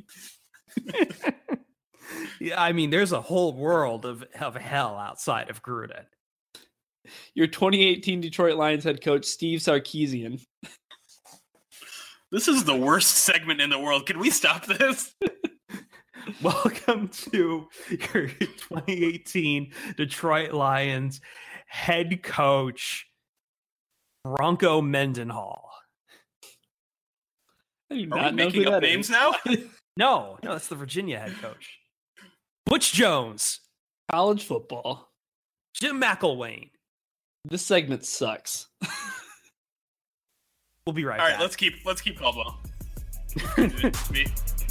Yeah, I mean, there's a whole world of hell outside of Gruden. Your 2018 Detroit Lions head coach, Steve Sarkisian. This is the worst segment in the world. Can we stop this? Welcome to your 2018 Detroit Lions head coach, Bronco Mendenhall. Are we making up names now? No, that's the Virginia head coach. Butch Jones. College football. Jim McElwain. This segment sucks. We'll be right back. All right, let's keep Caldwell. Me.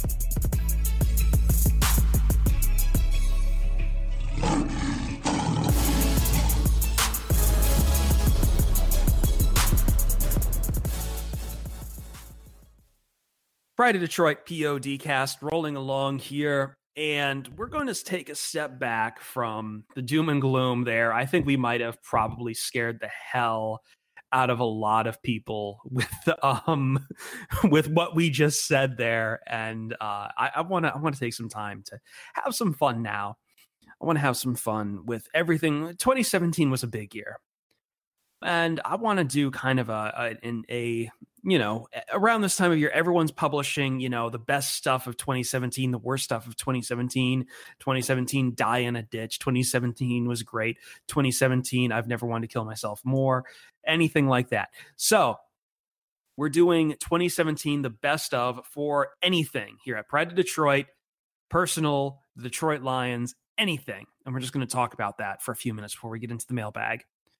Pride of Detroit PODcast rolling along here, and we're going to take a step back from the doom and gloom there. I think we might have probably scared the hell out of a lot of people with what we just said there, and I want to take some time to have some fun now. I want to have some fun with everything. 2017 was a big year, and I want to do kind of a around this time of year, everyone's publishing, the best stuff of 2017, the worst stuff of 2017. 2017, die in a ditch. 2017 was great. 2017, I've never wanted to kill myself more. Anything like that. So we're doing 2017, the best of for anything here at Pride of Detroit, personal, the Detroit Lions, anything. And we're just going to talk about that for a few minutes before we get into the mailbag.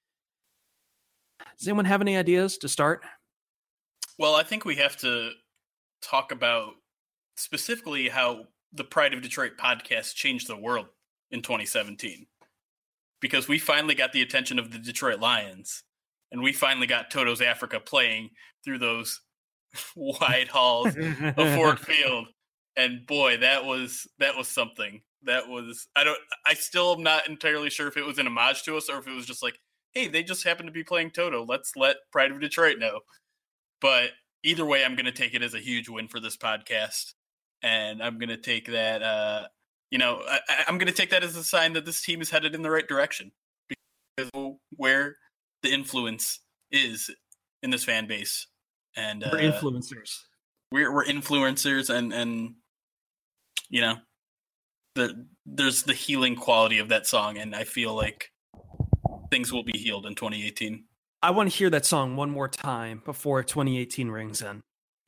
Does anyone have any ideas to start? Well, I think we have to talk about specifically how the Pride of Detroit podcast changed the world in 2017. Because we finally got the attention of the Detroit Lions, and we finally got Toto's Africa playing through those wide halls of Ford Field. And boy, that was something. I still am not entirely sure if it was an homage to us or if it was just like, hey, they just happened to be playing Toto. Let's let Pride of Detroit know. But either way, I'm going to take it as a huge win for this podcast. And I'm going to take that, I'm going to take that as a sign that this team is headed in the right direction. Because where the influence is in this fan base. And we're influencers. We're influencers and there's the healing quality of that song. And I feel like things will be healed in 2018. I want to hear that song one more time before 2018 rings in.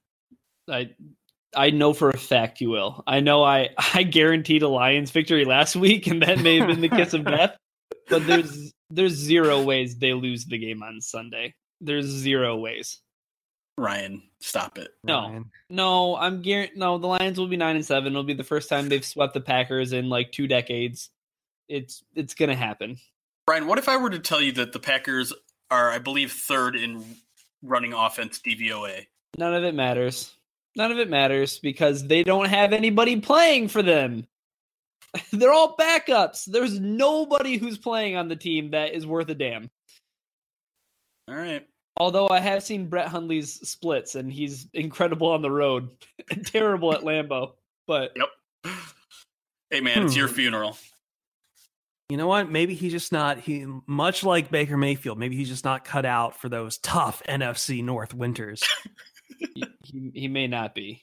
I know for a fact you will. I know I guaranteed a Lions victory last week, and that may have been the kiss of death. But there's zero ways they lose the game on Sunday. There's zero ways. Ryan, stop it. No, the Lions will be 9-7. It'll be the first time they've swept the Packers in like 2 decades. It's gonna happen. Ryan, what if I were to tell you that the Packers are, I believe, 3rd in running offense DVOA? None of it matters. None of it matters because they don't have anybody playing for them. They're all backups. There's nobody who's playing on the team that is worth a damn. All right. Although I have seen Brett Hundley's splits, and he's incredible on the road and terrible at Lambeau. But yep. Hey man, it's your funeral. You know what? Maybe he's just not. He much like Baker Mayfield. Maybe he's just not cut out for those tough NFC North winters. he may not be.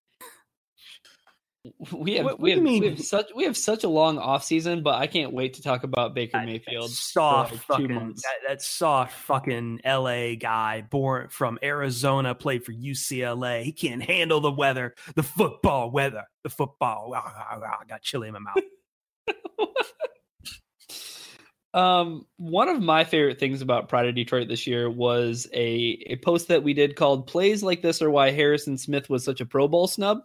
We have such a long off season, but I can't wait to talk about Baker Mayfield. That soft fucking LA guy born from Arizona, played for UCLA. He can't handle the weather, the football weather, the football. I got chili in my mouth. One of my favorite things about Pride of Detroit this year was a post that we did called "Plays Like This Are Why Harrison Smith Was Such a Pro Bowl Snub."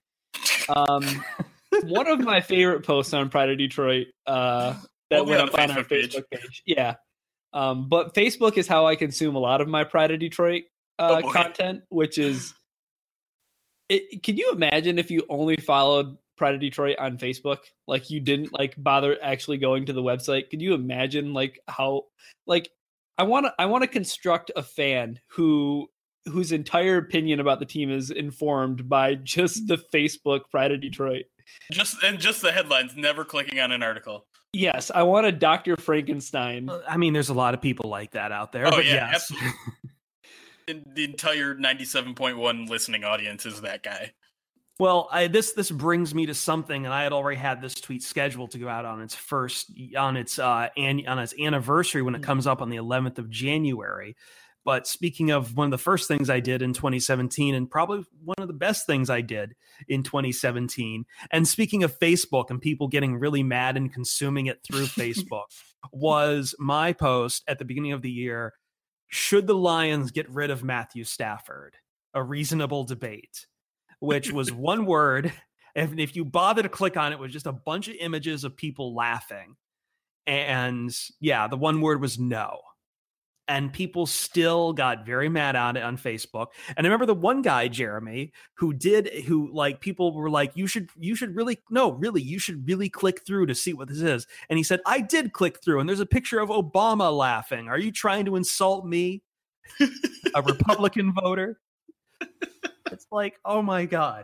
One of my favorite posts on Pride of Detroit that went up on our Facebook page. Yeah. But Facebook is how I consume a lot of my Pride of Detroit content, which is can you imagine if you only followed Pride of Detroit on Facebook? Like you didn't bother actually going to the website. Could you imagine how I want to construct a fan whose entire opinion about the team is informed by just the Facebook Pride of Detroit. Just the headlines, never clicking on an article. Yes, I want a Dr. Frankenstein. I mean, there's a lot of people like that out there. Oh, but yeah, yes. Absolutely. The entire 97.1 listening audience is that guy. Well, this brings me to something, and I had already had this tweet scheduled to go out on its anniversary when it comes up on the 11th of January. But speaking of one of the first things I did in 2017, and probably one of the best things I did in 2017, and speaking of Facebook and people getting really mad and consuming it through Facebook, was my post at the beginning of the year, should the Lions get rid of Matthew Stafford? A reasonable debate, which was one word. And if you bother to click on it, it was just a bunch of images of people laughing. And yeah, the one word was no. And people still got very mad at it on Facebook. And I remember the one guy, Jeremy, who people were like, you should really click through to see what this is. And he said, I did click through, and there's a picture of Obama laughing. Are you trying to insult me, a Republican voter? It's like, oh my God.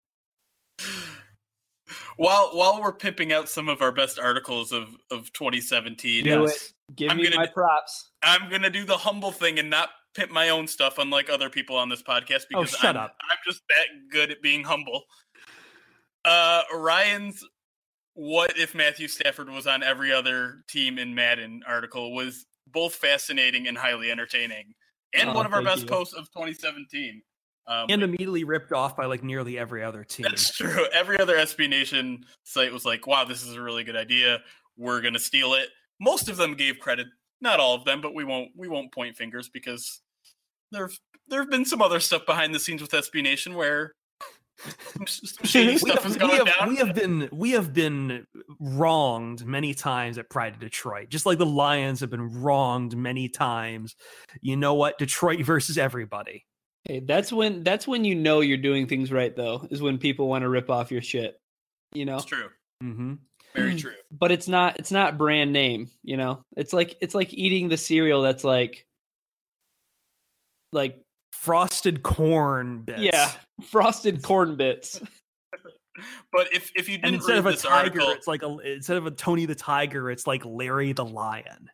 While we're pimping out some of our best articles of 2017, Give me my props. I'm gonna do the humble thing and not pimp my own stuff, unlike other people on this podcast, because I'm just that good at being humble. Ryan's "What if Matthew Stafford was on every other team in Madden" article was both fascinating and highly entertaining, and one of our best posts of 2017. And immediately ripped off by nearly every other team. That's true. Every other SB Nation site was like, wow, this is a really good idea. We're going to steal it. Most of them gave credit. Not all of them, but we won't point fingers, because there have been some other stuff behind the scenes with SB Nation where shady stuff has gone down. We have been wronged many times at Pride of Detroit, just like the Lions have been wronged many times. You know what? Detroit versus everybody. Hey, that's when you know you're doing things right, though, is when people want to rip off your shit. You know, it's true. Mm-hmm. Very true. But it's not brand name. You know, it's like eating the cereal that's like frosted corn bits. Yeah, frosted corn bits. But if you didn't, instead of a tiger, article, it's instead of a Tony the Tiger, it's like Larry the Lion.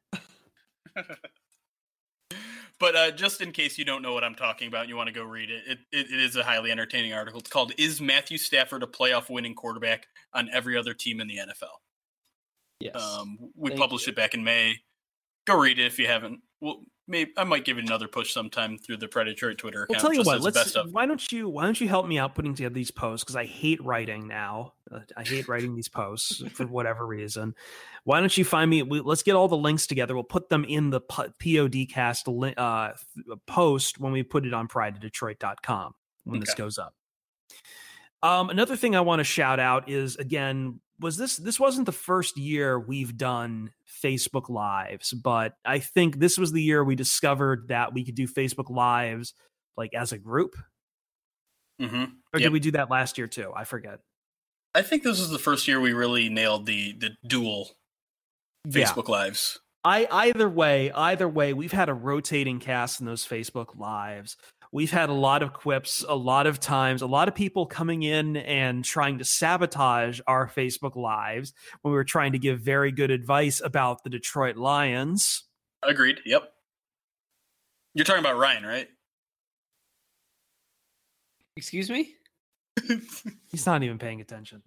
But just in case you don't know what I'm talking about and you want to go read it, it is a highly entertaining article. It's called "Is Matthew Stafford a Playoff Winning Quarterback on Every Other Team in the NFL?" Yes. We published it back in May. Go read it if you haven't. Well, maybe I might give it another push sometime through the Predator Twitter account. Well, tell you what, why don't you help me out putting together these posts, because I hate writing now. I hate writing these posts for whatever reason. Why don't you find me? Let's get all the links together. We'll put them in the PODcast post when we put it on prideofdetroit.com when this goes up. Another thing I want to shout out is, again, this wasn't the first year we've done Facebook Lives, but I think this was the year we discovered that we could do Facebook Lives as a group. Mm-hmm. Or did we do that last year too? I forget. I think this was the first year we really nailed the dual Facebook Lives. Either way, we've had a rotating cast in those Facebook lives. We've had a lot of quips, a lot of times, a lot of people coming in and trying to sabotage our Facebook lives when we were trying to give very good advice about the Detroit Lions. Agreed. Yep. You're talking about Ryan, right? Excuse me? He's not even paying attention.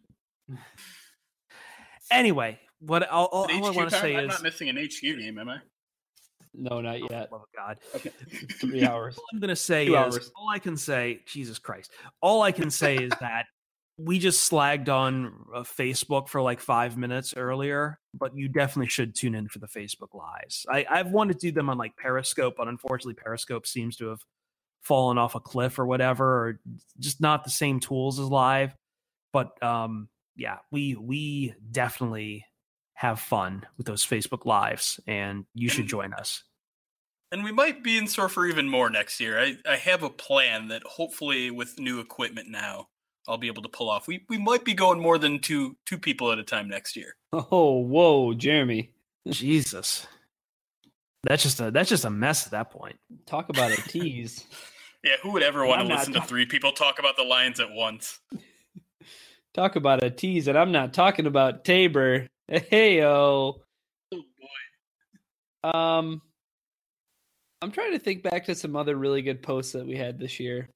Anyway, all I want to say is... I'm not missing an HQ game, am I? No, not yet. Oh, God. Okay. 3 hours. All I'm going to say 2 is, hours. all I can say, Jesus Christ, all I can say is that we just slagged on Facebook for like 5 minutes earlier, but you definitely should tune in for the Facebook Lives. I've wanted to do them on like Periscope, but unfortunately Periscope seems to have fallen off a cliff or whatever, or just not the same tools as live. But yeah, we definitely have fun with those Facebook Lives, and you should join us. And we might be in store for even more next year. I have a plan that hopefully with new equipment now, I'll be able to pull off. We might be going more than two people at a time next year. Oh, whoa, Jeremy. Jesus. That's just a mess at that point. Talk about a tease. Yeah, who would ever want to listen to 3 people talk about the Lions at once? Talk about a tease, and I'm not talking about Tabor. Hey-o. Oh, boy. I'm trying to think back to some other really good posts that we had this year.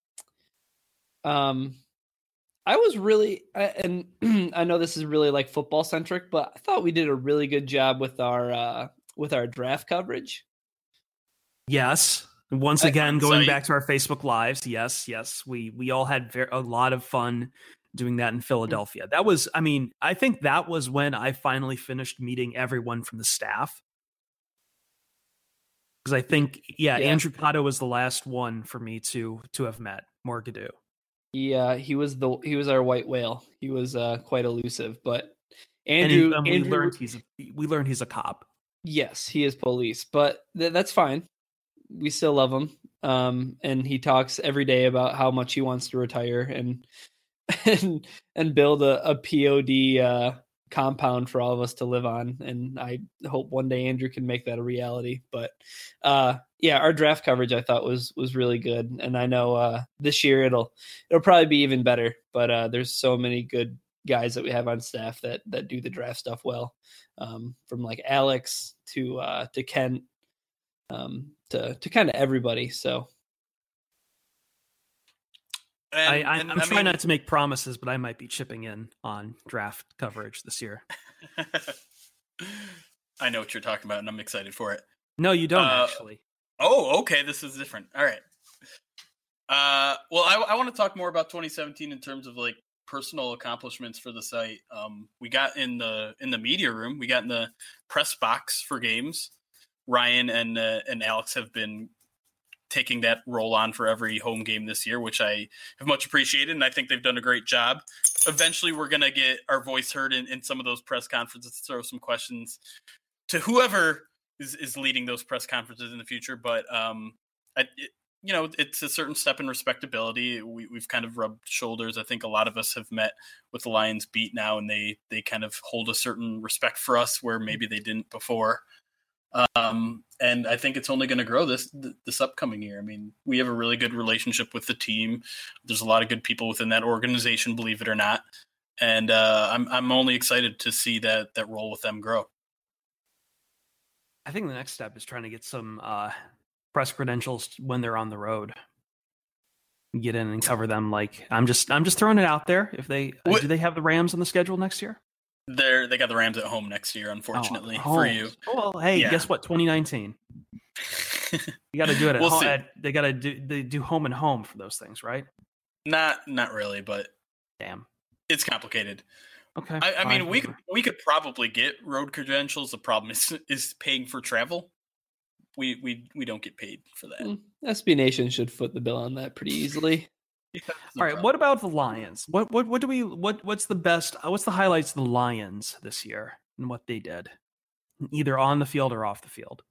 I was really, and I know this is really like football centric, but I thought we did a really good job with our draft coverage. Yes. Once again, going back to our Facebook Lives. Yes. We all had a lot of fun doing that in Philadelphia. That was, I think that was when I finally finished meeting everyone from the staff. Because I think, Andrew Cotto was the last one for me to have met. Morgadoo. Yeah, he was our white whale. He was quite elusive, but Andrew, we learned he's a cop. Yes, he is police, but that's fine. We still love him. And he talks every day about how much he wants to retire and build a POD compound for all of us to live on. And I hope one day Andrew can make that a reality. But our draft coverage I thought was really good. And I know this year it'll probably be even better. But there's so many good guys that we have on staff that do the draft stuff well. From like Alex to Kent, to kind of everybody. So I'm trying not to make promises, but I might be chipping in on draft coverage this year. I know what you're talking about, and I'm excited for it. No, you don't actually. Oh, okay. This is different. All right. Well, I want to talk more about 2017 in terms of like personal accomplishments for the site. We got in the media room. We got in the press box for games. Ryan and Alex have been taking that role on for every home game this year, which I have much appreciated, and I think they've done a great job. Eventually, we're going to get our voice heard in some of those press conferences, throw some questions to whoever is leading those press conferences in the future. But, it's a certain step in respectability. We've kind of rubbed shoulders. I think a lot of us have met with the Lions beat now, and they kind of hold a certain respect for us where maybe they didn't before. And I think it's only going to grow this upcoming year. I mean, we have a really good relationship with the team. There's a lot of good people within that organization, believe it or not. And I'm only excited to see that role with them grow. I think the next step is trying to get some press credentials when they're on the road. Get in and cover them. Like I'm just throwing it out there. If do they have the Rams on the schedule next year? They got the Rams at home next year, unfortunately for you. Well, hey, Guess what? 2019. You got to do it at home. They got to do home and home for those things, right? Not really, but damn, it's complicated. Okay. I mean, we could probably get road credentials. The problem is paying for travel. We don't get paid for that. SB Nation should foot the bill on that pretty easily. Yeah, all right. What about the Lions? What's the highlights of the Lions this year and what they did, either on the field or off the field?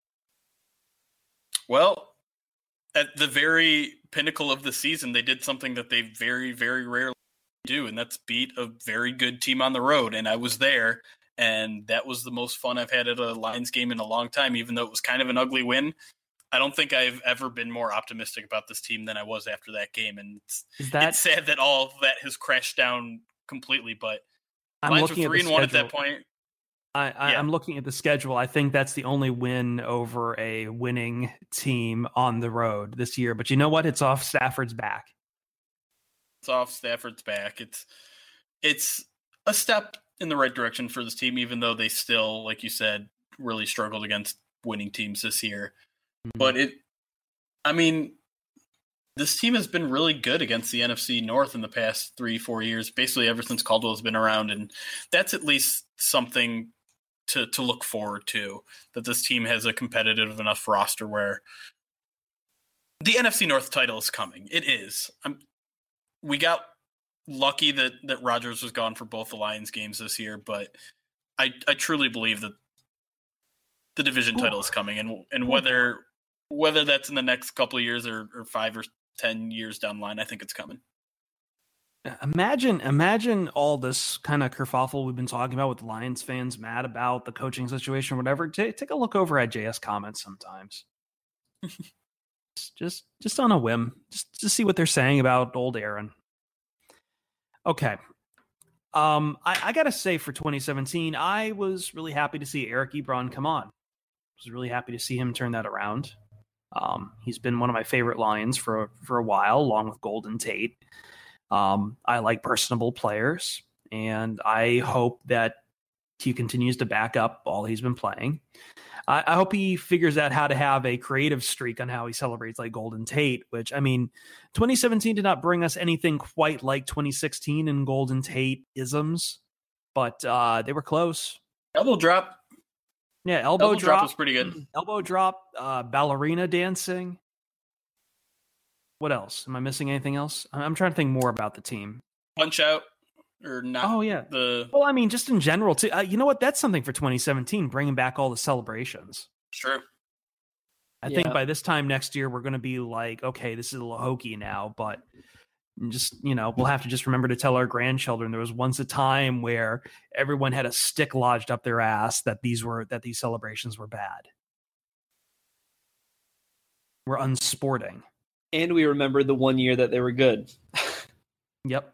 Well, at the very pinnacle of the season, they did something that they very, very rarely do, and that's beat a very good team on the road. And I was there, and that was the most fun I've had at a Lions game in a long time, even though it was kind of an ugly win. I don't think I've ever been more optimistic about this team than I was after that game, and it's sad that all of that has crashed down completely, but Lions were 3-1 at that point. I'm looking at the schedule. I think that's the only win over a winning team on the road this year. But you know what? It's off Stafford's back. It's off Stafford's back. It's a step in the right direction for this team, even though they still, like you said, really struggled against winning teams this year. Mm-hmm. But this team has been really good against the NFC North in the past 3-4 years, basically ever since Caldwell's been around. And that's at least something to look forward to, that this team has a competitive enough roster where the NFC North title is coming. It is. We got lucky that Rodgers was gone for both the Lions games this year, but I truly believe that the division title is coming, and whether that's in the next couple of years or 5 or 10 years down the line, I think it's coming. Imagine all this kind of kerfuffle we've been talking about with the Lions fans mad about the coaching situation or whatever. Take a look over at JS comments sometimes. just on a whim, just to see what they're saying about old Aaron. Okay. I gotta say, for 2017, I was really happy to see Eric Ebron come on. I was really happy to see him turn that around. He's been one of my favorite Lions for a while, along with Golden Tate. I like personable players, and I hope that he continues to back up all he's been playing. I hope he figures out how to have a creative streak on how he celebrates like Golden Tate, which, 2017 did not bring us anything quite like 2016 in Golden Tate isms, but they were close. Elbow drop. Yeah, elbow drop was pretty good. Elbow drop, ballerina dancing. What else? Am I missing anything else? I'm trying to think more about the team. Punch out or not? Oh, yeah. Well, just in general, too. You know what? That's something for 2017, bringing back all the celebrations. Sure. I think by this time next year, we're going to be like, okay, this is a little hokey now, but just, we'll have to just remember to tell our grandchildren there was once a time where everyone had a stick lodged up their ass that these celebrations were bad. We're unsporting. And we remember the one year that they were good. Yep.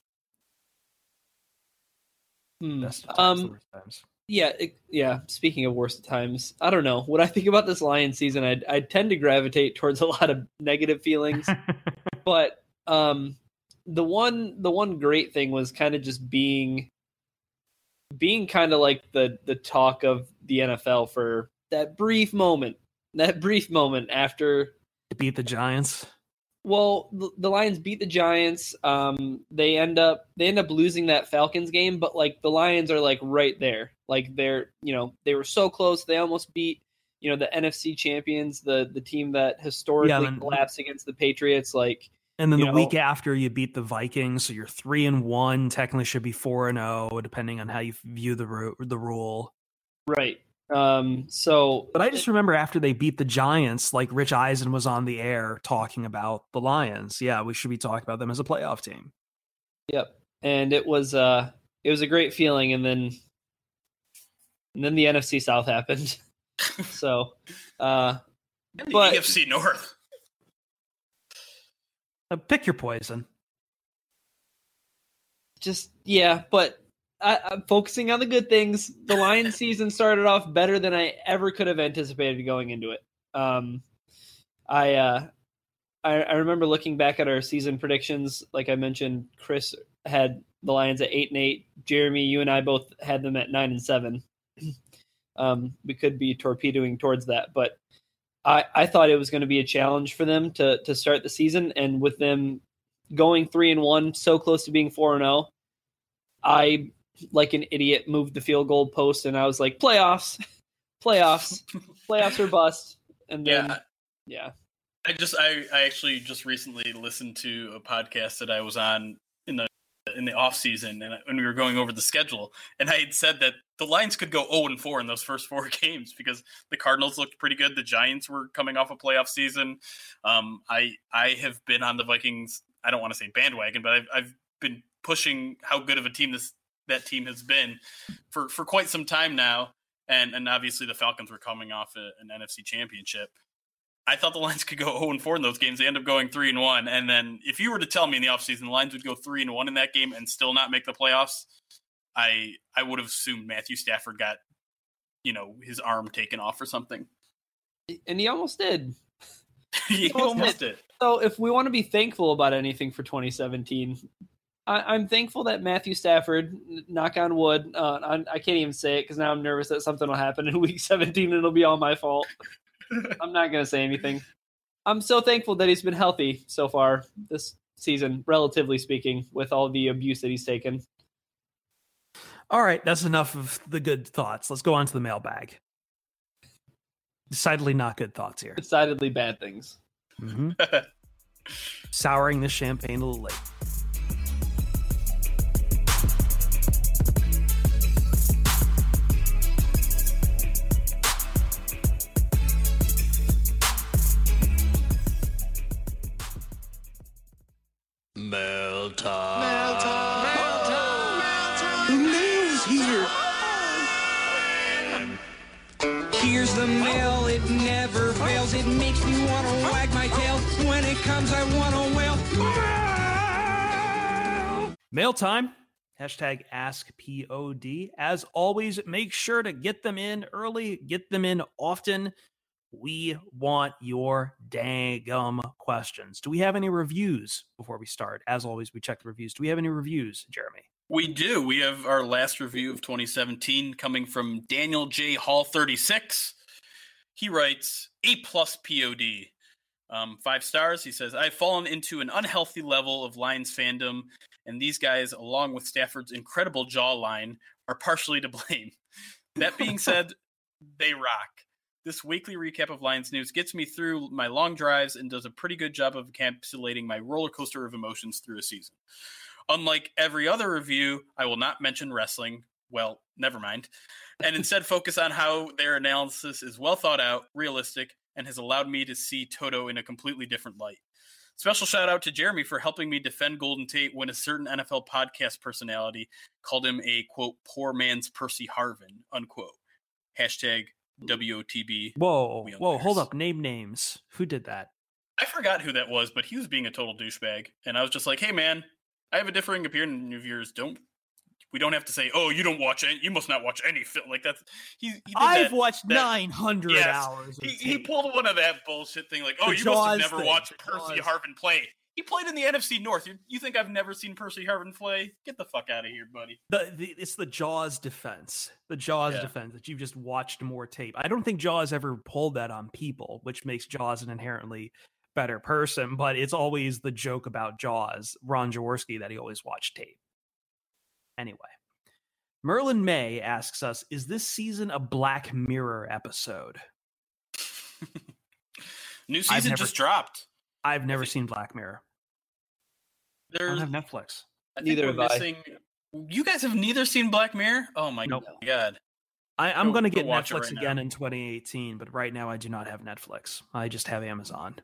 Best of times, worst times. Yeah. Speaking of worst times, I don't know. When I think about this Lions season, I tend to gravitate towards a lot of negative feelings. But the one great thing was kind of just being kind of like the talk of the NFL for that brief moment after beat the Giants. Well, the Lions beat the Giants. They end up losing that Falcons game, but like the Lions are like right there. Like they were so close. They almost beat, the NFC champions, the team that historically collapsed against the Patriots. And then the week after you beat the Vikings, so you're 3-1, technically should be 4-0, depending on how you view the rule. Right. But I just remember after they beat the Giants, like Rich Eisen was on the air talking about the Lions. Yeah, we should be talking about them as a playoff team. Yep. And it was a great feeling. And then the NFC South happened. So, but the AFC North. Pick your poison. But I'm focusing on the good things. The Lions season started off better than I ever could have anticipated going into it. I remember looking back at our season predictions. Like I mentioned, Chris had the Lions at 8-8. Jeremy, you and I both had them at 9-7. We could be torpedoing towards that, but I thought it was going to be a challenge for them to start the season, and with them going 3-1, so close to being 4-0, I, like an idiot, moved the field goal post, and I was like, playoffs or bust. And then, I actually just recently listened to a podcast that I was on in the off season, and when we were going over the schedule, and I had said that the Lions could go 0-4 in those first 4 games because the Cardinals looked pretty good. The Giants were coming off a playoff season. I have been on the Vikings, I don't want to say bandwagon, but I've been pushing how good of a team this that team has been for quite some time now. And obviously the Falcons were coming off an NFC championship. I thought the Lions could go 0-4 in those games. They end up going 3-1. And then if you were to tell me in the offseason the Lions would go 3-1 in that game and still not make the playoffs, I would have assumed Matthew Stafford got, his arm taken off or something. And he almost did. He almost did. So if we want to be thankful about anything for 2017, I'm thankful that Matthew Stafford, knock on wood, I can't even say it because now I'm nervous that something will happen in week 17 and it'll be all my fault. I'm not going to say anything. I'm so thankful that he's been healthy so far this season, relatively speaking, with all the abuse that he's taken. All right, that's enough of the good thoughts. Let's go on to the mailbag. Decidedly not good thoughts here. Decidedly bad things. Mm-hmm. Souring the champagne a little late. Mail time. Mail time. Mail time. Mail time. The mail's here. Here's the mail. It never fails. It makes me want to wag my tail. When it comes, I want to wail. Mail time. Hashtag AskPOD. As always, make sure to get them in early. Get them in often. We want your dang questions. Do we have any reviews before we start? As always, we check the reviews. Do we have any reviews, Jeremy? We do. We have our last review of 2017 coming from Daniel J. Hall 36. He writes, A+ POD. 5 stars. He says, I've fallen into an unhealthy level of Lions fandom, and these guys, along with Stafford's incredible jawline, are partially to blame. That being said, they rock. This weekly recap of Lions news gets me through my long drives and does a pretty good job of encapsulating my roller coaster of emotions through a season. Unlike every other review, I will not mention wrestling. Well, never mind. And instead focus on how their analysis is well thought out, realistic, and has allowed me to see Toto in a completely different light. Special shout out to Jeremy for helping me defend Golden Tate when a certain NFL podcast personality called him a, quote, poor man's Percy Harvin, unquote. Hashtag WOTB. Whoa, hold up. Name names. Who did that? I forgot who that was, but he was being a total douchebag. And I was just like, hey, man, I have a differing opinion of yours. We don't have to say, oh, you don't watch it. You must not watch any film. Like that's I've watched 900 hours. He pulled one of that bullshit thing like, oh, you must have never watched Percy Harvin play. He played in the NFC North. You think I've never seen Percy Harvin play? Get the fuck out of here, buddy. It's the Jaws defense. The Jaws defense that you've just watched more tape. I don't think Jaws ever pulled that on people, which makes Jaws an inherently better person. But it's always the joke about Jaws, Ron Jaworski, that he always watched tape. Anyway, Merlin May asks us, is this season a Black Mirror episode? New season just dropped. I've never seen Black Mirror. I don't have Netflix. Neither have I. You guys have neither seen Black Mirror? Oh my god! I'm going to get Netflix again in 2018, but right now I do not have Netflix. I just have Amazon.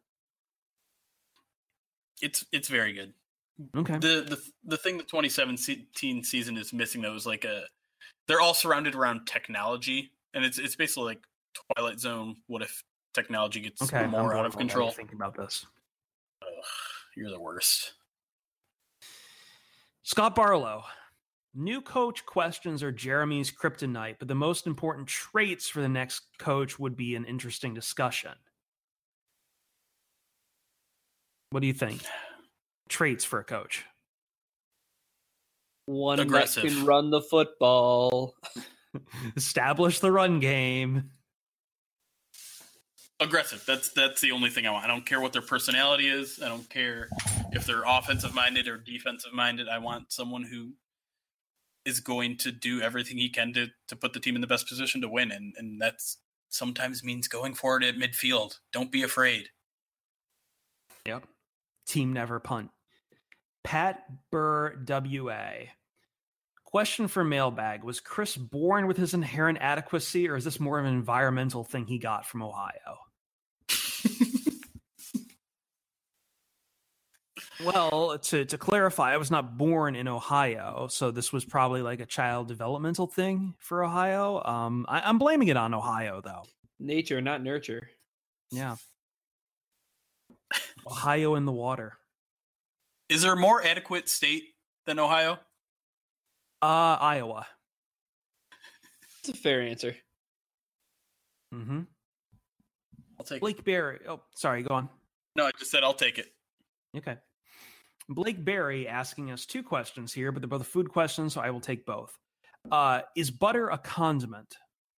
It's very good. Okay. The thing the 2017 season is missing though is like they're all surrounded around technology, and it's basically like Twilight Zone. What if technology gets more out of control? Thinking about this. Ugh, you're the worst. Scott Barlow. New coach questions are Jeremy's kryptonite, but the most important traits for the next coach would be an interesting discussion. What do you think? Traits for a coach. One aggressive. That can run the football. Establish the run game. Aggressive. That's the only thing I want. I don't care what their personality is. I don't care if they're offensive minded or defensive minded. I want someone who is going to do everything he can to put the team in the best position to win. And that's sometimes means going for it at midfield. Don't be afraid. Yep. Team never punt. Pat Burr WA. Question for mailbag. Was Chris born with his inherent adequacy, or is this more of an environmental thing he got from Ohio? Well, to clarify, I was not born in Ohio, so this was probably like a child developmental thing for Ohio. I'm blaming it on Ohio, though. Nature, not nurture. Yeah. Ohio in the water. Is there a more adequate state than Ohio? Iowa. It's a fair answer. Mm-hmm. I'll take Blake Berry. Oh, sorry, go on. No, I just said I'll take it. Okay. Blake Berry asking us two questions here, but they're both food questions, so I will take both. Is butter a condiment?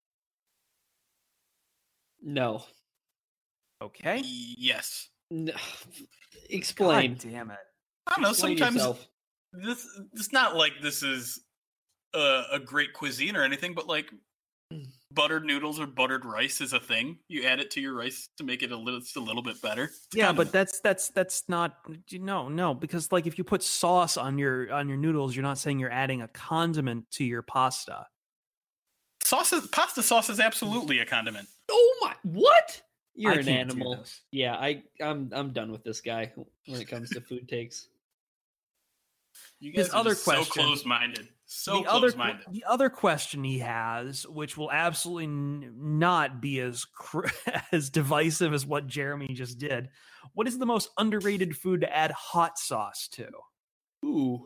Uh, No. Okay. Yes. No. Explain. God damn it. I don't know. Explain Sometimes yourself. this it's not like this is a great cuisine or anything, but like buttered noodles or buttered rice is a thing. You add it to your rice to make it a little bit better. It's Yeah, kind but of- that's not no, because like if you put sauce on your noodles, you're not saying you're adding a condiment to your pasta. pasta sauce is absolutely a condiment. Oh my! What? You're I an can't do animal. this. Yeah, I'm done with this guy when it comes to food takes. You His guys are other just so question- close-minded. So the close-minded. other question he has, which will absolutely not be as as divisive as what Jeremy just did. What is the most underrated food to add hot sauce to? Ooh.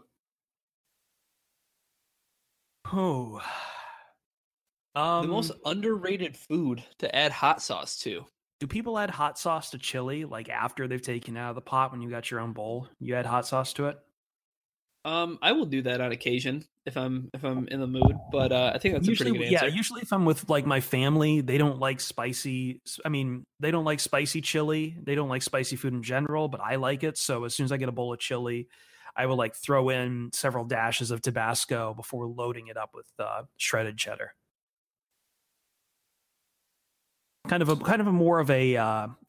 Oh. The most underrated food to add hot sauce to. Do people add hot sauce to chili like after they've taken it out of the pot when you got your own bowl? You add hot sauce to it? I will do that on occasion if I'm in the mood, but I think that's a pretty good answer. Yeah, usually if I'm with like my family, they don't like spicy. I mean, they don't like spicy chili. They don't like spicy food in general, but I like it. So as soon as I get a bowl of chili, I will like throw in several dashes of Tabasco before loading it up with shredded cheddar. Kind of a more of a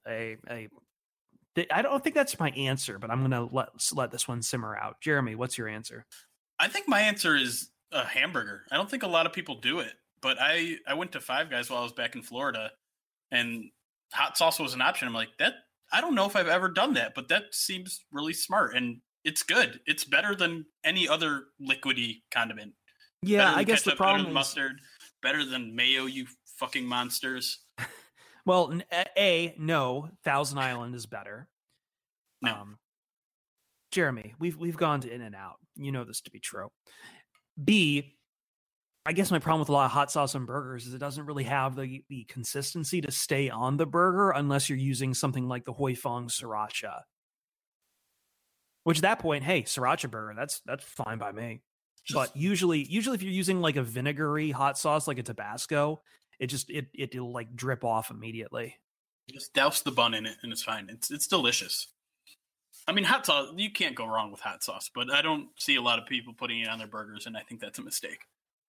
I don't think that's my answer, but I'm gonna let this one simmer out. Jeremy, what's your answer? I think my answer is a hamburger. I don't think a lot of people do it, but I went to Five Guys while I was back in Florida, and hot sauce was an option. I'm like, that I don't know if I've ever done that, but that seems really smart, and it's good. It's better than any other liquidy condiment. Yeah, Better than I guess the ketchup, better problem than is mustard, better than mayo. You fucking monsters. well, no, Thousand Island is better. No. Jeremy, we've gone to In-N-Out. You know this to be true. B, I guess my problem with a lot of hot sauce on burgers is it doesn't really have the consistency to stay on the burger unless you're using something like the Hoi Fong Sriracha. Which at that point, hey, Sriracha burger, that's fine by me. But usually if you're using like a vinegary hot sauce like a Tabasco, it'll like drip off immediately. Just douse the bun in it, and it's fine. It's delicious. I mean, hot sauce, you can't go wrong with hot sauce, but I don't see a lot of people putting it on their burgers, and I think that's a mistake.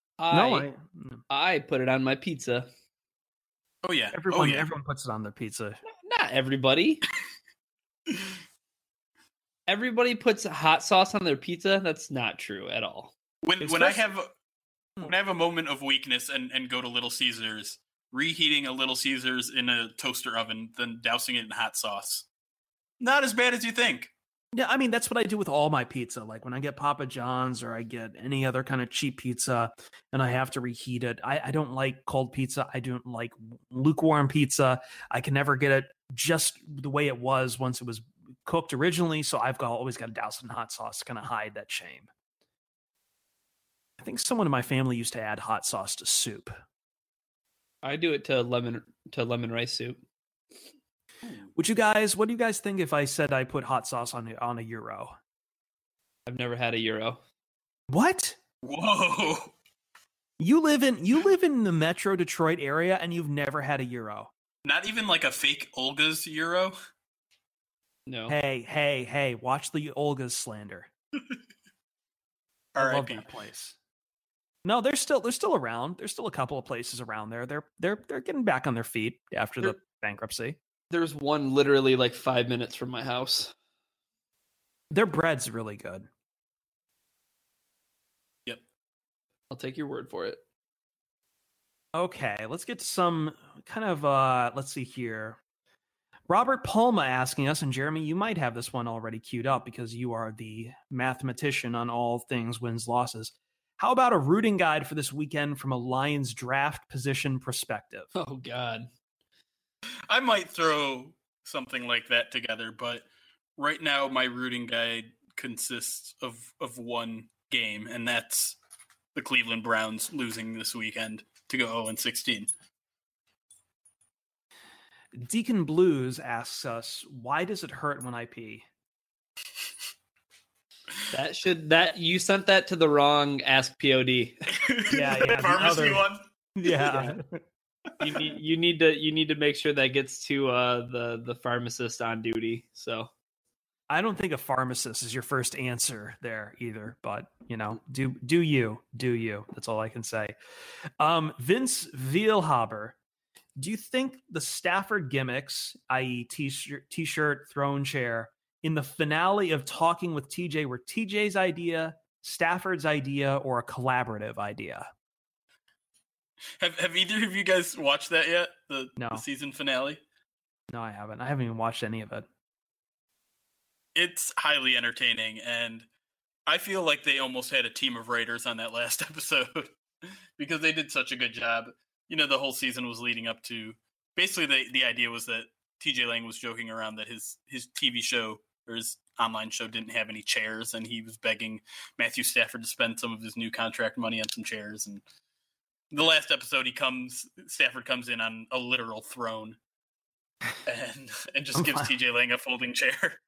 I put it on my pizza. Oh, yeah. Everyone puts it on their pizza. Not everybody. Everybody puts hot sauce on their pizza. That's not true at all. When I have a moment of weakness and go to Little Caesars, reheating a Little Caesars in a toaster oven, then dousing it in hot sauce. Not as bad as you think. Yeah, I mean, that's what I do with all my pizza. Like when I get Papa John's or I get any other kind of cheap pizza and I have to reheat it, I don't like cold pizza. I don't like lukewarm pizza. I can never get it just the way it was once it was cooked originally. So I've always got to douse it in hot sauce to kind of hide that shame. I think someone in my family used to add hot sauce to soup. I do it to lemon rice soup. What do you guys think if I said I put hot sauce on a gyro? I've never had a gyro. What? Whoa. You live in the Metro Detroit area and you've never had a gyro. Not even like a fake Olga's gyro? No. Hey, watch the Olga's slander. I love that place. No, they're still around. There's still a couple of places around there. They're getting back on their feet after the bankruptcy. There's one literally like 5 minutes from my house. Their bread's really good. Yep. I'll take your word for it. Okay, let's get to some kind of let's see here. Robert Palma asking us, and Jeremy, you might have this one already queued up because you are the mathematician on all things wins, losses. How about a rooting guide for this weekend from a Lions draft position perspective? Oh, God. I might throw something like that together, but right now my rooting guide consists of one game, and that's the Cleveland Browns losing this weekend to go 0-16. Deacon Blues asks us, why does it hurt when I pee? You sent that to the wrong Ask POD. The pharmacy one. Yeah. You need to make sure that gets to the pharmacist on duty. So I don't think a pharmacist is your first answer there either, but do you. That's all I can say. Vince Vielhaber, do you think the Stafford gimmicks, i.e. t-shirt, throne chair, in the finale of Talking with TJ were TJ's idea, Stafford's idea, or a collaborative idea? Have either of you guys watched that yet? The season finale? No, I haven't. I haven't even watched any of it. It's highly entertaining, and I feel like they almost had a team of writers on that last episode because they did such a good job. The whole season was leading up to basically the idea was that TJ Lang was joking around that his TV show or his online show didn't have any chairs, and he was begging Matthew Stafford to spend some of his new contract money on some chairs. And the last episode, Stafford comes in on a literal throne and just gives TJ Lang a folding chair.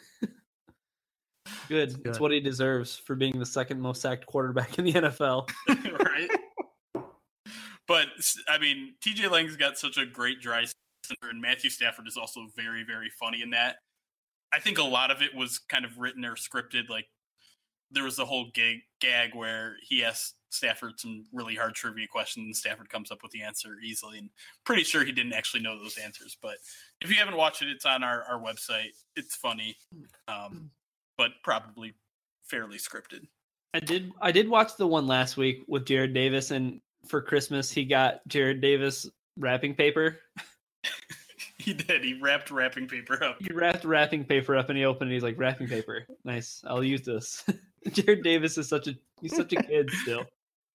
Good. It's what he deserves for being the second most sacked quarterback in the NFL. Right? But, I mean, TJ Lang's got such a great dry center, and Matthew Stafford is also very, very funny in that. I think a lot of it was kind of written or scripted. Like, there was a whole gag where he asked Stafford some really hard trivia questions, and Stafford comes up with the answer easily. And pretty sure he didn't actually know those answers. But if you haven't watched it, it's on our website. It's funny, but probably fairly scripted. I did watch the one last week with Jared Davis, and for Christmas he got Jared Davis wrapping paper. He did. He wrapped wrapping paper up. He wrapped wrapping paper up, and he opened it. He's like, wrapping paper. Nice. I'll use this. Jared Davis is such a kid still.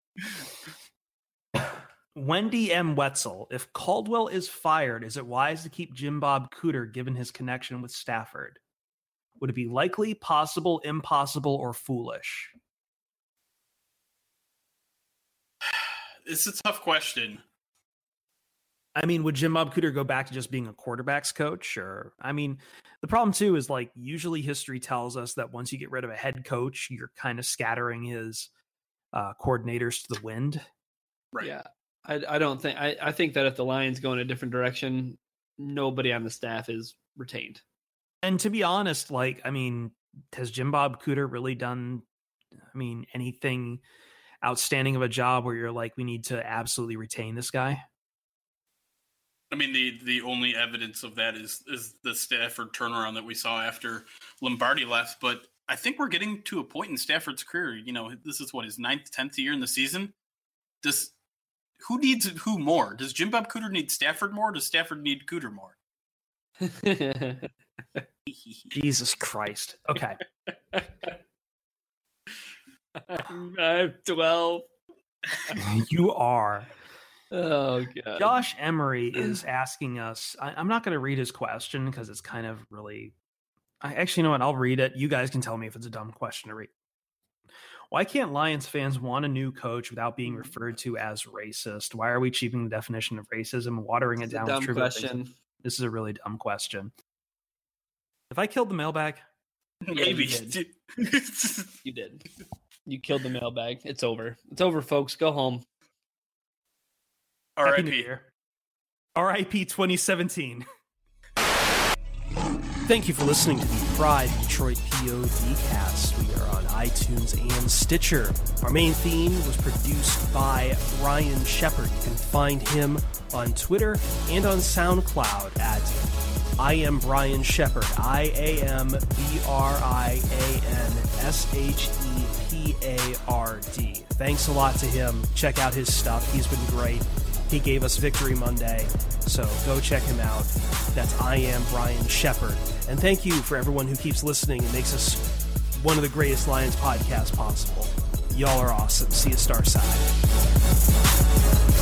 Wendy M. Wetzel, if Caldwell is fired, is it wise to keep Jim Bob Cooter given his connection with Stafford? Would it be likely, possible, impossible, or foolish? It's a tough question. I mean, would Jim Bob Cooter go back to just being a quarterback's coach? Or, I mean, the problem too is like usually history tells us that once you get rid of a head coach, you're kind of scattering his coordinators to the wind. Right. Yeah. I don't think, I think that if the Lions go in a different direction, nobody on the staff is retained. And to be honest, like, I mean, has Jim Bob Cooter really done, anything outstanding of a job where you're like, we need to absolutely retain this guy? I mean, the only evidence of that is the Stafford turnaround that we saw after Lombardi left. But I think we're getting to a point in Stafford's career. This is his 9th, 10th year in the season. Who needs who more? Does Jim Bob Cooter need Stafford more? Or does Stafford need Cooter more? Jesus Christ. Okay. I'm 12. You are. Oh, God. Josh Emery is asking us, I'm not going to read his question because it's kind of really, you know what? I'll read it. You guys can tell me if it's a dumb question to read. Why can't Lions fans want a new coach without being referred to as racist? Why are we cheapening the definition of racism, watering it down with true question? This is a really dumb question. Have I killed the mailbag? Maybe. You did. You killed the mailbag. It's over. It's over, folks. Go home. R.I.P. R.I.P. 2017. Thank you for listening to the Pride Detroit PODcast. We are on iTunes and Stitcher. Our main theme was produced by Brian Shepard. You can find him on Twitter and on SoundCloud at I am Brian Shepard. IamBrianShepard. Thanks a lot to him. Check out his stuff. He's been great. He gave us Victory Monday, so go check him out. That's I Am Brian Shepard. And thank you for everyone who keeps listening and makes us one of the greatest Lions podcasts possible. Y'all are awesome. See you, Starside.